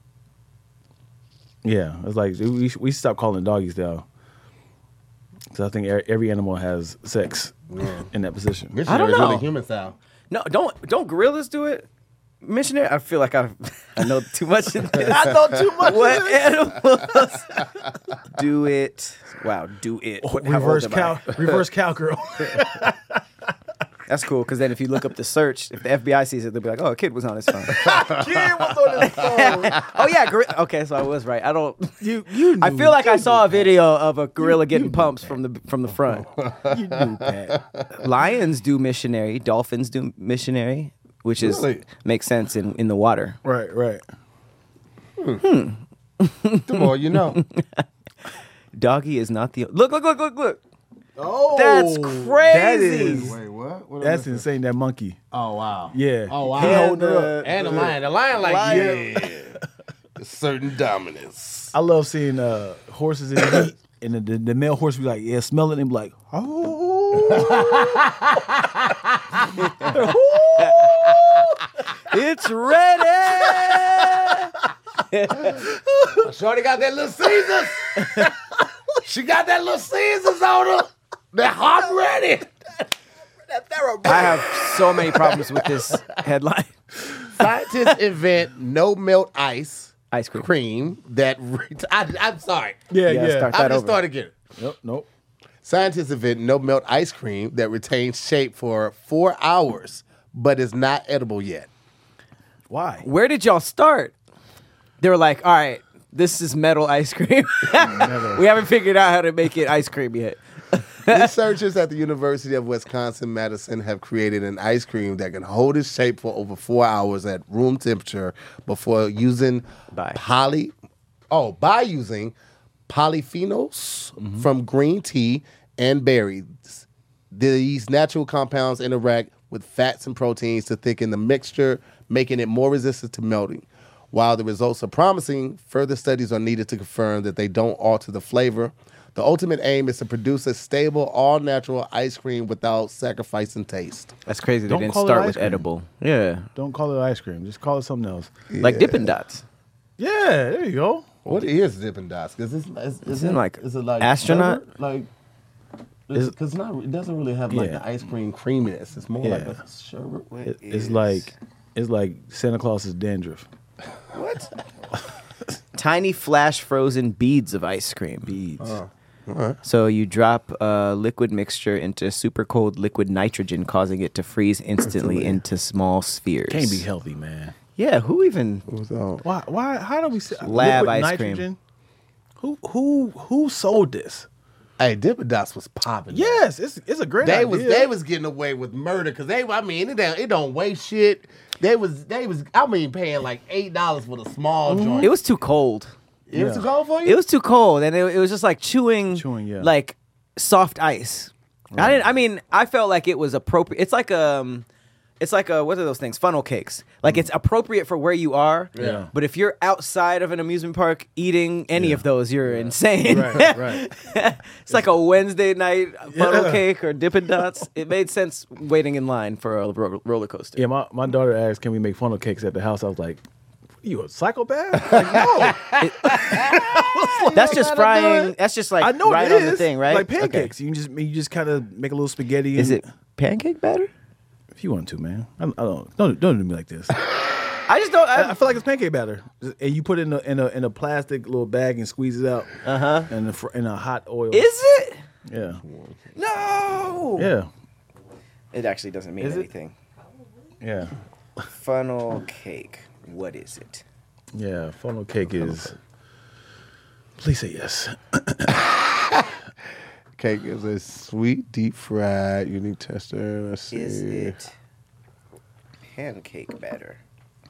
Yeah, it's like we should stop calling it doggy style. So I think every animal has sex in that position. Missionary don't is really know. human style. No, don't gorillas do it? Missionary? I feel like I know too much in this. I know too much. What animals do it? Wow, do it. How old Reverse am I? cowgirl. That's cool, because then if you look up the search, if the FBI sees it, they'll be like, "Oh, a kid was on his phone." Kid was on his phone. Oh yeah, okay, so I was right. I don't. You I feel like I saw a video of a gorilla getting pumps from the front. You knew that. Lions do missionary, dolphins do missionary, which is Really? makes sense in the water. Right. The more you know. Doggy is not the look. Oh, That's crazy. That is. Wait, what? That's insane. That monkey. Oh wow. Yeah. Oh wow. He holding her up. And the lion. The lion like Lion. yeah. Certain dominance. I love seeing horses in the heat, and the male horse be like, yeah, smell it, and be like, oh. It's ready. Shorty got that little Caesars. She got that little Caesars on her. They're hot ready. I have so many problems with this headline. Scientists invent no melt ice Ice cream. cream that. I'm sorry. Yeah. start I that just over. started again. Nope. Scientists invent no melt ice cream that retains shape for 4 hours, but is not edible yet. Why? Where did y'all start? They were like, all right, this is metal ice cream. We haven't figured out how to make it ice cream yet. Researchers at the University of Wisconsin-Madison have created an ice cream that can hold its shape for over 4 hours at room temperature before using By using polyphenols from green tea and berries. These natural compounds interact with fats and proteins to thicken the mixture, making it more resistant to melting. While the results are promising, further studies are needed to confirm that they don't alter the flavor. The ultimate aim is to produce a stable, all-natural ice cream without sacrificing taste. That's crazy. They Don't didn't call it start ice with cream. edible. Yeah. Don't call it ice cream. Just call it something else. Like Dippin' Dots. Yeah, there you go. What is Dippin' Dots? Because is it like is it like astronaut? sherbet? Like because it doesn't really have like Yeah. the ice cream creaminess. It's more like Yeah. a sherbet. It's like Santa Claus's dandruff. Tiny flash frozen beads of ice cream. Beads. So you drop a liquid mixture into super cold liquid nitrogen, causing it to freeze instantly into small spheres. Can't be healthy, man. Yeah, who even? Why? How do we say Lab liquid ice cream. nitrogen? Who sold this? Hey, Dippin' Dots was popping. Yes, it's a great They idea. was getting away with murder because it don't weigh shit. They was paying like $8 for the small joint. It was too cold. It was Yeah. too cold for you. It was too cold, and it was just like chewing, yeah. like soft ice. I felt like it was appropriate. It's like what are those things? Funnel cakes. Like it's appropriate for where you are. Yeah. But if you're outside of an amusement park eating any of those, you're insane. right. It's like a Wednesday night funnel cake or Dippin' Dots. It made sense waiting in line for a roller coaster. Yeah, my daughter asked, "Can we make funnel cakes at the house?" I was like, "You a psychopath?" Like, no, That's just frying. That's just like I know right it on is. the thing, right? Like Okay. pancakes. You just kind of make a little spaghetti. Is and- it pancake batter? If you want to, man. I don't do me like this. I just don't. I feel like it's pancake batter, and you put it in a plastic little bag and squeeze it out. And in a hot oil. Is it? Yeah. No. Yeah. It actually doesn't mean anything. Yeah. Funnel cake. What is it? Yeah. Funnel cake is. Please say yes. Cake is a sweet, deep fried, unique texture. Let's see. Is it pancake batter?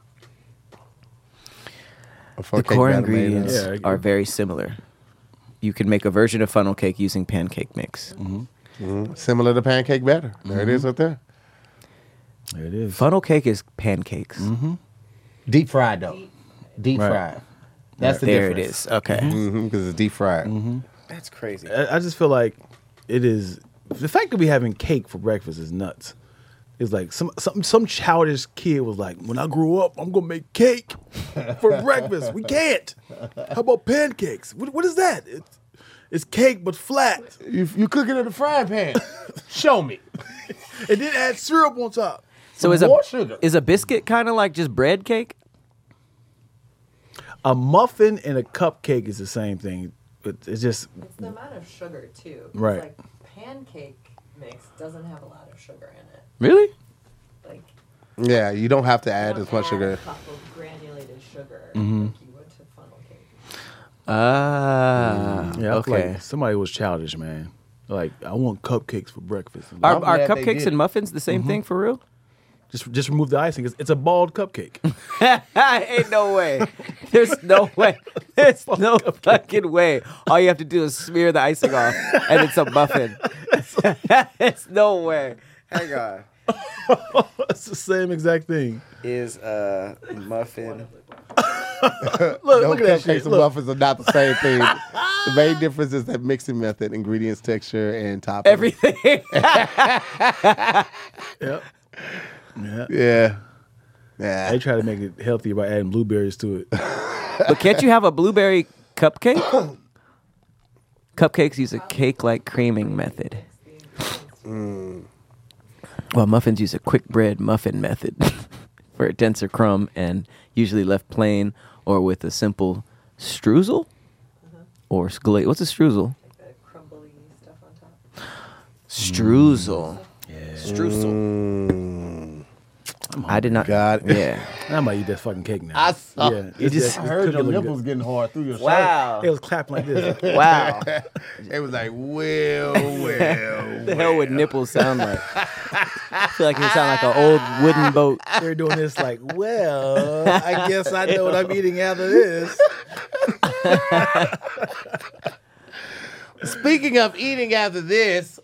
A funnel The cake core batter made ingredients Yeah. are very similar. You can make a version of funnel cake using pancake mix. similar to pancake batter. There it is right there. There it is. Funnel cake is pancakes. Deep fried though. Deep Right. fried. That's the There difference. it is. Okay. Because it's deep fried. That's crazy. I just feel like it is. The fact that we having cake for breakfast is nuts. It's like some childish kid was like, "When I grow up, I'm gonna make cake for breakfast." We can't. How about pancakes? What is that? It's cake but flat. You cook it in the frying pan. Show me. And then add syrup on top. So More sugar. is a biscuit kind of like just bread cake? A muffin and a cupcake is the same thing. It's just It's the amount of sugar too. 'Cause, Right. Like pancake mix doesn't have a lot of sugar in it. Really? Like Yeah, you don't have to you add don't as much add sugar. a cup of granulated sugar Mm-hmm. like you would to funnel cake. Ah. Yeah, I feel okay. like somebody was childish, man. Like, I want cupcakes for breakfast. Are I'm glad they cupcakes did. and muffins the same thing for real? Just remove the icing. It's a bald cupcake. Ain't no way. There's no way. There's no fucking way. All you have to do is smear the icing off, and it's a muffin. It's no way. Hang on. It's the same exact thing. Is a muffin? Look, No look at that cupcakes shit. and Look. muffins are not the same thing. The main difference is that mixing method, ingredients, texture, and topping. Everything. Yep. Yeah. Yeah. Yeah. They try to make it healthy by adding blueberries to it. But can't you have a blueberry cupcake? Cupcakes use a cake-like creaming method. Well, muffins use a quick bread muffin method for a denser crumb and usually left plain or with a simple streusel or glaze. What's a streusel? Like the crumbly stuff on top. Streusel. Yeah. Streusel. I did not. God. Yeah. I might eat that fucking cake now. I saw. Yeah, You just- I heard your cooking looking nipples getting hard through your Wow. It was clapping like this. Wow. It was like, well. What the hell would nipples sound like? I feel like it sound like an old wooden boat. They're doing this like, well, I guess I know what I'm eating after this. Speaking of eating after this,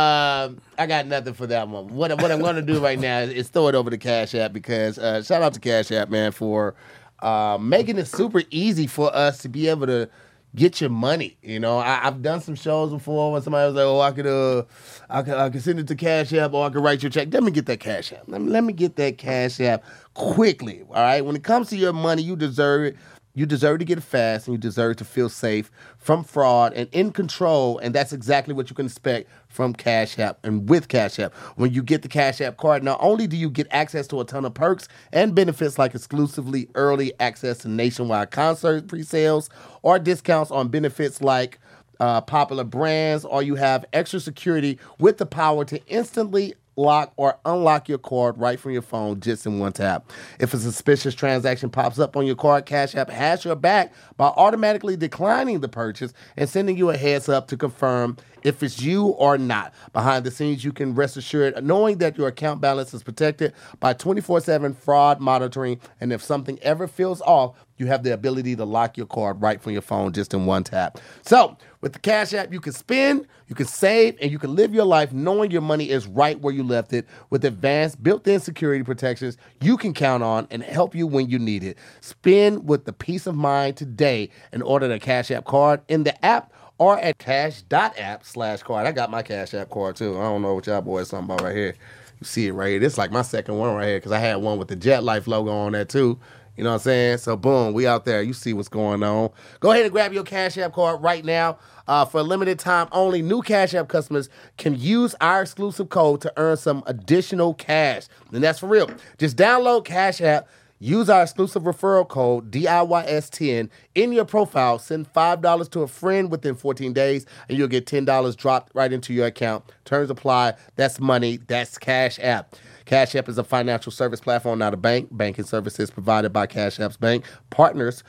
I got nothing for that one. What I'm going to do right now is throw it over to Cash App because shout out to Cash App, man, for making it super easy for us to be able to get your money. You know, I've done some shows before when somebody was like, "Oh, I could send it to Cash App or I could write your check." Let me get that Cash App. Let me get that Cash App quickly. All right. When it comes to your money, you deserve it. You deserve to get it fast, and you deserve to feel safe from fraud and in control, and that's exactly what you can expect from Cash App and with Cash App. When you get the Cash App card, not only do you get access to a ton of perks and benefits like exclusively early access to nationwide concert pre-sales or discounts on benefits like popular brands, or you have extra security with the power to instantly lock or unlock your card right from your phone just in one tap. If a suspicious transaction pops up on your card, Cash App has your back by automatically declining the purchase and sending you a heads up to confirm if it's you or not. Behind the scenes, you can rest assured knowing that your account balance is protected by 24/7 fraud monitoring, and if something ever feels off, you have the ability to lock your card right from your phone just in one tap. So, with the Cash App, you can spend, you can save, and you can live your life knowing your money is right where you left it with advanced built-in security protections you can count on and help you when you need it. Spend with the peace of mind today and order the Cash App card in the app or at cash.app/card. I got my Cash App card too. I don't know what y'all boys talking about right here. You see it right here. This is like my second one right here because I had one with the Jet Life logo on there too. You know what I'm saying? So boom, we out there. You see what's going on. Go ahead and grab your Cash App card right now. For a limited time only, new Cash App customers can use our exclusive code to earn some additional cash. And that's for real. Just download Cash App, use our exclusive referral code, DIYS10, in your profile. Send $5 to a friend within 14 days, and you'll get $10 dropped right into your account. Terms apply. That's money. That's Cash App. Cash App is a financial service platform, not a bank. Banking services provided by Cash App's bank partners.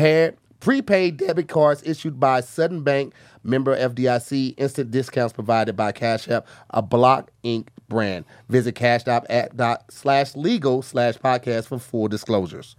Prepaid debit cards issued by Sudden Bank, member FDIC. Instant discounts provided by Cash App, a Block Inc. brand. Visit cash.app.com/legal/podcast for full disclosures.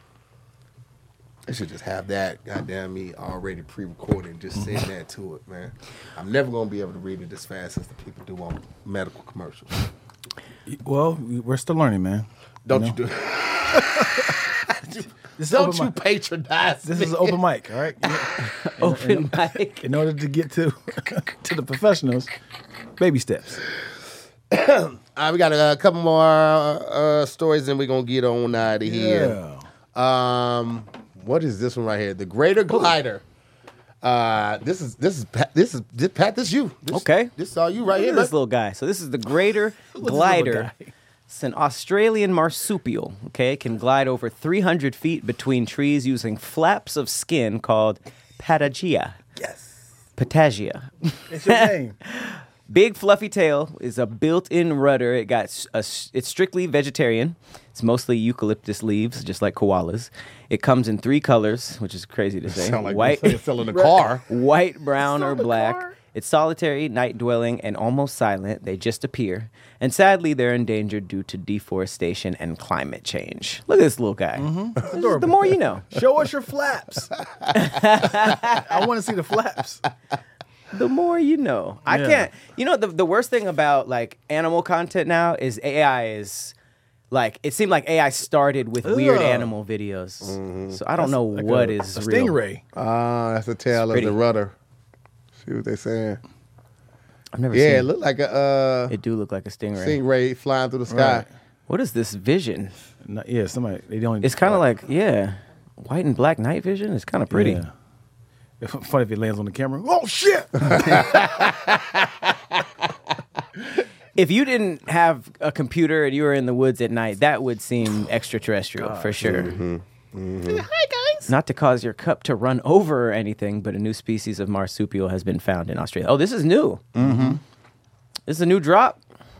I should just have that goddamn me already pre-recorded and just send that to it, man. I'm never going to be able to read it as fast as the people do on medical commercials. Well, we're still learning, man. Don't you do it. This is Don't open you patronize This me. is an open mic, all right? Open mic. In order to get to to the professionals, baby steps. We got a couple more stories, and we're going to get on out of here. Yeah. What is this one right here? The Greater Glider. This is Pat. This is you. Okay. This is all you right Look here. at this little guy. So this is the Greater Glider. It's an Australian marsupial. Okay, it can glide over 300 feet between trees using flaps of skin called patagia. Yes. Patagia. It's your name. Big fluffy tail is a built-in rudder. It's strictly vegetarian. It's mostly eucalyptus leaves, just like koalas. It comes in 3 colors, which is crazy to say. Sound like White, you're selling a car. white, brown, or black. It's solitary, night-dwelling, and almost silent. They just appear. And sadly, they're endangered due to deforestation and climate change. Look at this little guy. This is the more you know. Show us your flaps. I want to see the flaps. The more you know. I can't. You know, the worst thing about like animal content now is AI is like, it seemed like AI started with weird animal videos. So I don't know Like what a is real. stingray. That's the tail of pretty. the rudder. See what they saying? I've never Yeah, seen it looked like a it. Do look like a stingray. stingray flying through the sky. Right. What is this vision? Somebody they don't. It's kind of like, white and black night vision. It's kind of pretty. Yeah. It's funny if it lands on the camera. Oh shit! If you didn't have a computer and you were in the woods at night, that would seem extraterrestrial for sure. Hi, guys. Not to cause your cup to run over or anything, but a new species of marsupial has been found in Australia. Oh, this is new. This is a new drop.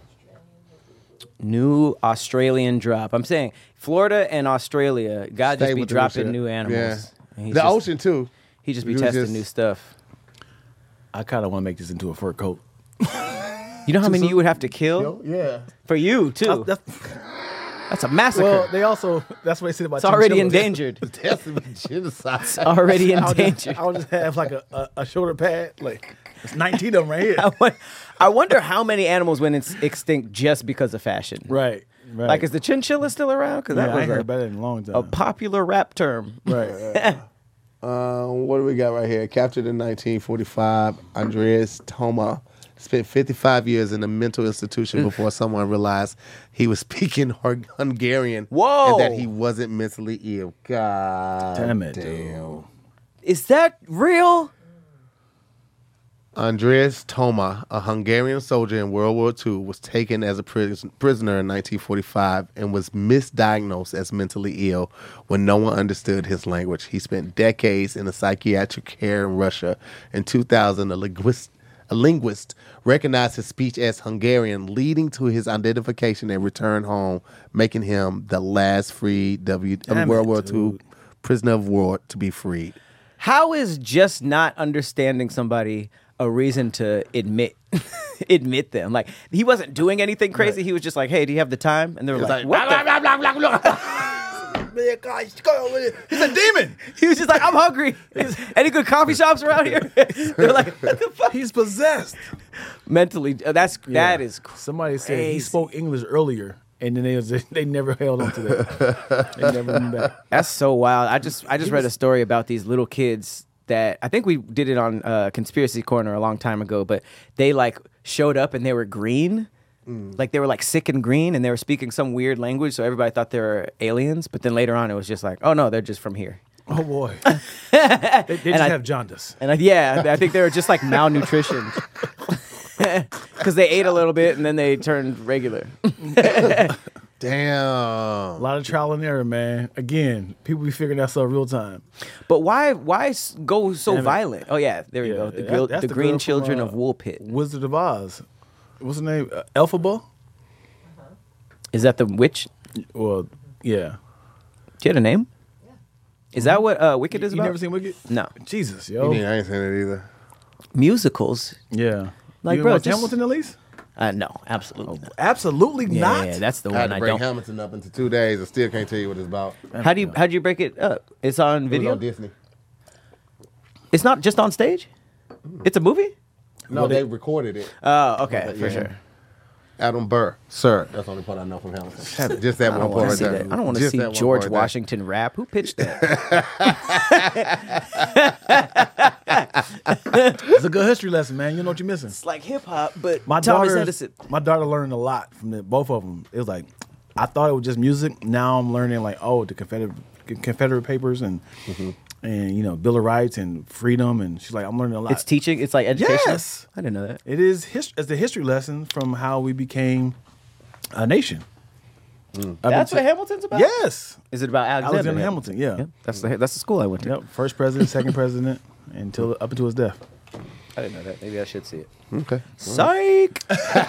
New Australian drop. I'm saying Florida and Australia, God Stay just be with the dropping shit. new animals. Yeah. And he's The just- ocean too. He just be You testing just- new stuff. I kind of want to make this into a fur coat. You know how many you would have to kill? Yeah. For you, too. That's a massacre. Well, they also that's what they said about. It's already chinchillas. endangered. That's genocide. It's already I'll endangered. just have like a shoulder pad. Like it's 19 of them right here. I wonder how many animals went extinct just because of fashion. Right. Like, is the chinchilla still around? Because Yeah, that I ain't was heard about it in a long time. a popular rap term. Right. What do we got right here? Captured in 1945, Andreas Thoma spent 55 years in a mental institution before someone realized he was speaking Hungarian. Whoa. And that he wasn't mentally ill. God Damn it, damn. Is that real? Andreas Thoma, a Hungarian soldier in World War II, was taken as a prisoner in 1945 and was misdiagnosed as mentally ill when no one understood his language. He spent decades in a psychiatric care in Russia. In 2000, a linguist recognized his speech as Hungarian, leading to his identification and return home, making him the last free World War II prisoner of war to be freed. How is just not understanding somebody a reason to admit them? Like, he wasn't doing anything crazy. He was just like, hey, do you have the time? And they were like, what the? He's a demon. He was just like, I'm hungry. Any good coffee shops around here? They're like, what the fuck? He's possessed. Mentally, that is Somebody said he crazy. spoke English earlier, and then they never held on to that. They never went back. That's so wild. I just read a story about these little kids that I think we did it on Conspiracy Corner a long time ago, but they like showed up and they were green. Like they were like sick and green and they were speaking some weird language, so everybody thought they were aliens, but then later on it was just like, oh no, they're just from here. Oh boy, they just have jaundice. And I think they were just like malnutrition. Because they ate a little bit and then they turned regular. Damn. A lot of trial and error, man. Again, people be figuring that stuff real time. But why go so Damn it. violent? Oh yeah, there we go. That's The the Green girl from, Children of Woolpit. Wizard of Oz. What's her name? Elphaba? Is that the witch? Well, yeah. She had a name? Yeah. Is that what Wicked is You about? never seen Wicked? No. Jesus, yo. Yeah, I ain't seen it either. Musicals? Yeah. Like, you bro, watch just- Hamilton at least? No, absolutely not. Absolutely Yeah, not. yeah, that's the I had one to I break don't. Hamilton up into 2 days. I still can't tell you what it's about. How'd you break it up? It's on It was video? on Disney. It's not just on stage? It's a movie? No, they recorded it. Oh, okay, for Yeah. sure. Adam Burr, sir. That's the only part I know from Hamilton. Just that I one don't part want right to see there. that. I don't want to Just see that one George part right Washington rap. Who pitched that? It's a good history lesson, man. You know what you're missing. It's like hip hop, but My Thomas daughter, Edison. my daughter learned a lot from both of them. It was like, I thought it was just music. Now I'm learning like, the Confederate Papers and you know, Bill of Rights and freedom. And she's like, I'm learning a lot. It's teaching. It's like education. Yes. I didn't know that. It is it's a history lesson from how we became a nation. That's what Hamilton's about. Yes. Is it about Alexander, Alexander Hamilton, yeah. That's the school I went to. Yep. First president, second president, up until his death. I didn't know that. Maybe I should see it. Okay. Psych!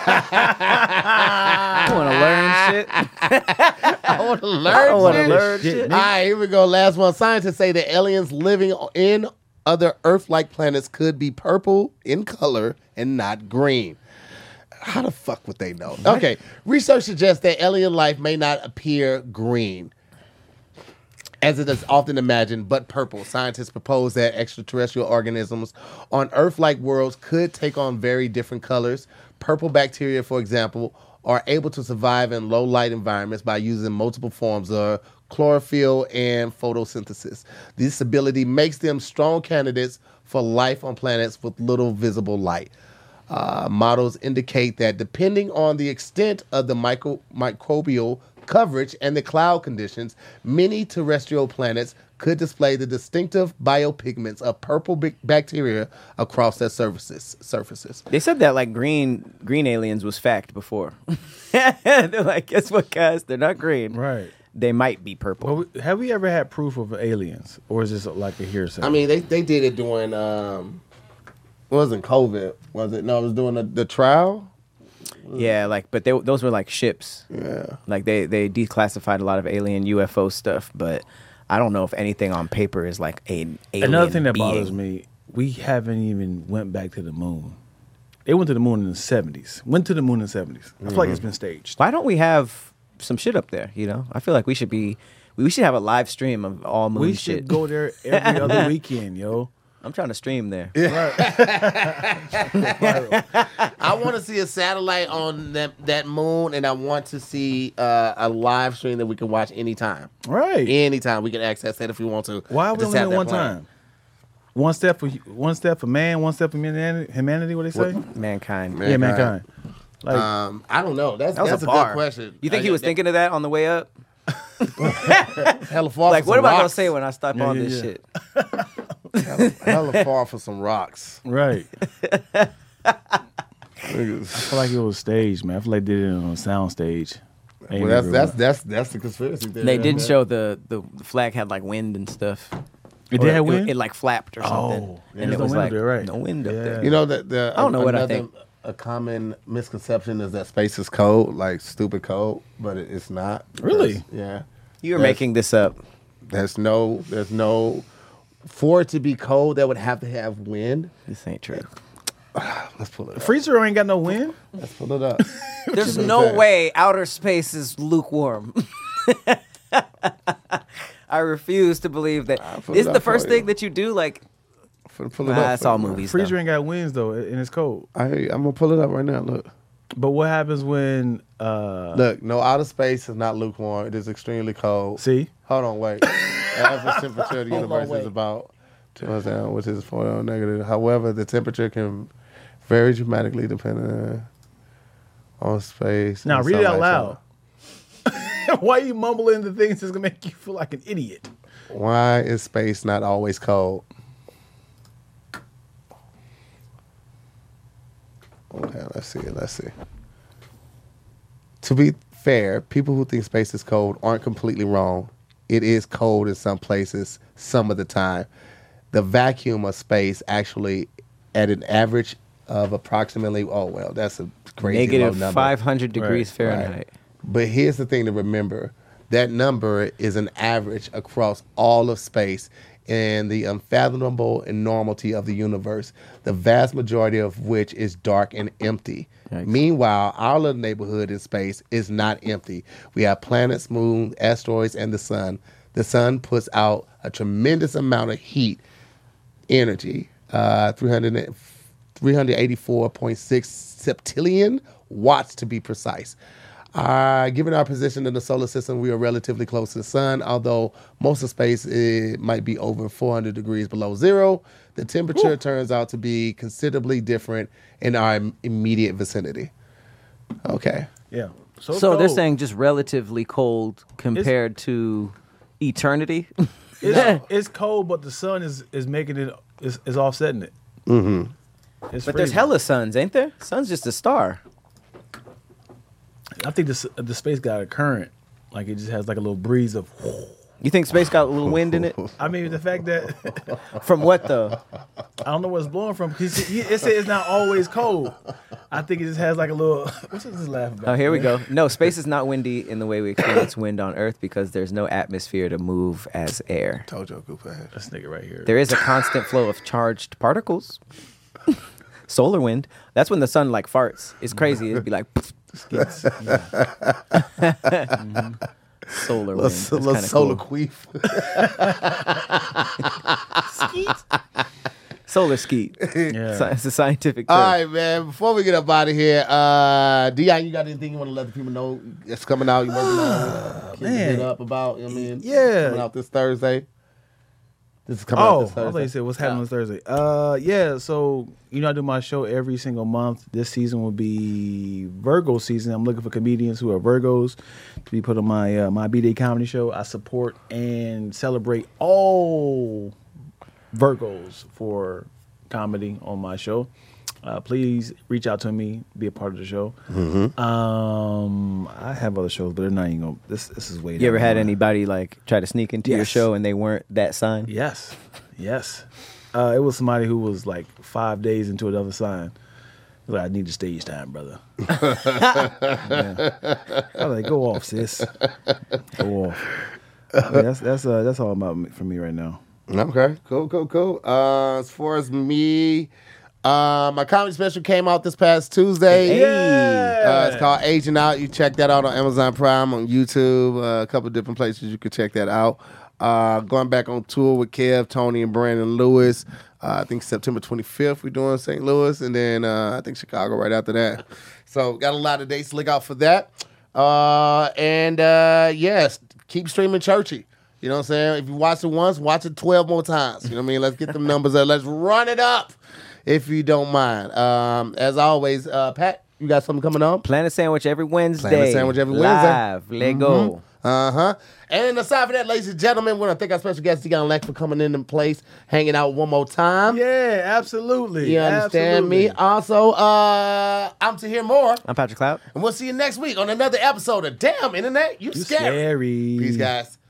I want to learn shit. I want to learn. I want to shit. learn shit. All right, here we go. Last one. Scientists say that aliens living in other Earth-like planets could be purple in color and not green. How the fuck would they know? Okay, research suggests that alien life may not appear green, as it is often imagined, but purple. Scientists propose that extraterrestrial organisms on Earth-like worlds could take on very different colors. Purple bacteria, for example, are able to survive in low-light environments by using multiple forms of chlorophyll and photosynthesis. This ability makes them strong candidates for life on planets with little visible light. Models indicate that depending on the extent of the microbial coverage and the cloud conditions, many terrestrial planets could display the distinctive biopigments of purple bacteria across their surfaces. They said that like green aliens was fact before. They're like, guess what, guys? They're not green. Right. They might be purple. Well, have we ever had proof of aliens, or is this like a hearsay? I mean, they did it during it wasn't COVID, was it? No, it was during the trial. Yeah, like, but those were like ships. Yeah. Like they declassified a lot of alien UFO stuff, but I don't know if anything on paper is like an alien. Another thing that being. bothers me, we haven't even went back to the moon. They went to the moon in the 70s. Went to the moon in the 70s. I feel like it's been staged. Why don't we have some shit up there? You know, I feel like we should have a live stream of all moon We shit. should go there every other weekend, yo. I'm trying to stream there. I want to see a satellite on that moon, and I want to see a live stream that we can watch anytime. Right. Anytime we can access that if we want to. Why we Just only have doing that one plan. time? One step for man, one step for humanity. What they say? Mankind. Yeah, mankind. Like, I don't know. That's That was a a bar. good question. You think he was thinking of that on the way up? hella far Like, for what some am I gonna rocks. say when I stop on this yeah. shit? Hella far for some rocks. right. I feel like it was staged, man. I feel like they did it on a sound stage. Well, that's the conspiracy theory. They did show the flag had like wind and stuff. It Or did have wind? It like flapped or something. Oh, and there's it no was wind like up there, right? no wind up Yeah. there. You know that I don't know what I another- think. A common misconception is that space is cold, like stupid cold, but it's not. Really? Yeah. You're That's- making this up. There's no for it to be cold that would have to have wind. This ain't true. Let's pull it up. Freezer ain't got no wind. Let's pull it up. There's no way outer space is lukewarm. I refuse to believe that. put This is it the up for first you. thing that you do. Like, Pull it nah, up. it's all movies. Freezer though. ain't got winds though, and it's cold. I'm gonna pull it up right now. Look. But what happens when? Look, no, outer space is not lukewarm. It is extremely cold. See, Hold on, wait. The average temperature of the universe wait. is about 200 down, which is 4 negative. However, the temperature can vary dramatically depending on space. now and read it out sunlight. loud. Why are you mumbling the things that's gonna make you feel like an idiot? Why is space not always cold? Okay, let's see. To be fair, people who think space is cold aren't completely wrong. It is cold in some places some of the time. The vacuum of space actually at an average of approximately, that's a crazy low Negative number. 500 degrees Right, Fahrenheit. Right. But here's the thing to remember. That number is an average across all of space and the unfathomable enormity of the universe, the vast majority of which is dark and empty. Yikes. Meanwhile, our little neighborhood in space is not empty. We have planets, moons, asteroids, and the sun. The sun puts out a tremendous amount of heat, energy, 384.6 septillion watts to be precise. Given our position in the solar system, we are relatively close to the sun, although most of space might be over 400 degrees below zero. The temperature turns out to be considerably different in our immediate vicinity. Okay. Yeah. So they're cold. saying just relatively cold compared to eternity. it's cold, but the sun is making it is offsetting it. Mm-hmm. But there's hella suns, ain't there? Sun's just a star. I think the space got a current, like it just has like a little breeze of. You think space got a little wind in it? I mean, the fact that From what though? I don't know where it's blowing from because it said it's not always cold. I think it just has like a little. What's this laugh about? Oh, here we go. No, space is not windy in the way we experience wind on Earth because there's no atmosphere to move as air. Told you, goof ass. This nigga right here. There is a constant flow of charged particles. Solar wind. That's when the sun like farts. It's crazy. It'd be like Skits. solar wind. That's Little kinda solar cool. queef. Solar skeet. Yeah. It's a scientific term. All right, man. Before we get up out of here, Dion, you got anything you want to let the people know that's coming out? You working on? Keep man. it up about. You know what I mean, Yeah. coming out this Thursday. This is coming out this I thought Thursday. you said what's happening on Thursday. Yeah, so I do my show every single month. This season will be Virgo season. I'm looking for comedians who are Virgos to be put on my B-Day comedy show. I support and celebrate all Virgos for comedy on my show. Please reach out to me, be a part of the show. I have other shows, but they're not even going. This is way. You ever down the had line. anybody like try to sneak into your Yes. show and they weren't that sign? Yes. It was somebody who was like 5 days into another sign. He was like, I need the stage time, brother. Yeah. I was like, go off, sis. Go off. Yeah, that's all about for me right now. Okay, cool. As far as me, my comedy special came out this past Tuesday. Yeah. It's called Aging Out. You check that out on Amazon Prime, on YouTube, a couple of different places you can check that out. Going back on tour with Kev, Tony, and Brandon Lewis. I think September 25th we're doing St. Louis, and then I think Chicago right after that. So got a lot of dates to look out for that. Yes, keep streaming Churchy. You know what I'm saying? If you watch it once, watch it 12 more times. You know what I mean? Let's get them numbers up. Let's run it up, if you don't mind. As always, Pat, you got something coming on? Planet Sandwich every Wednesday. Planet Sandwich every Wednesday. Live. Let go. And aside from that, ladies and gentlemen, we want to thank our special guest, Deon Leck, for coming in place, hanging out one more time. Yeah, absolutely. You understand me? Also, I'm to hear more. I'm Patrick Cloud. And we'll see you next week on another episode of Damn Internet, You You Scary. scary. Peace, guys.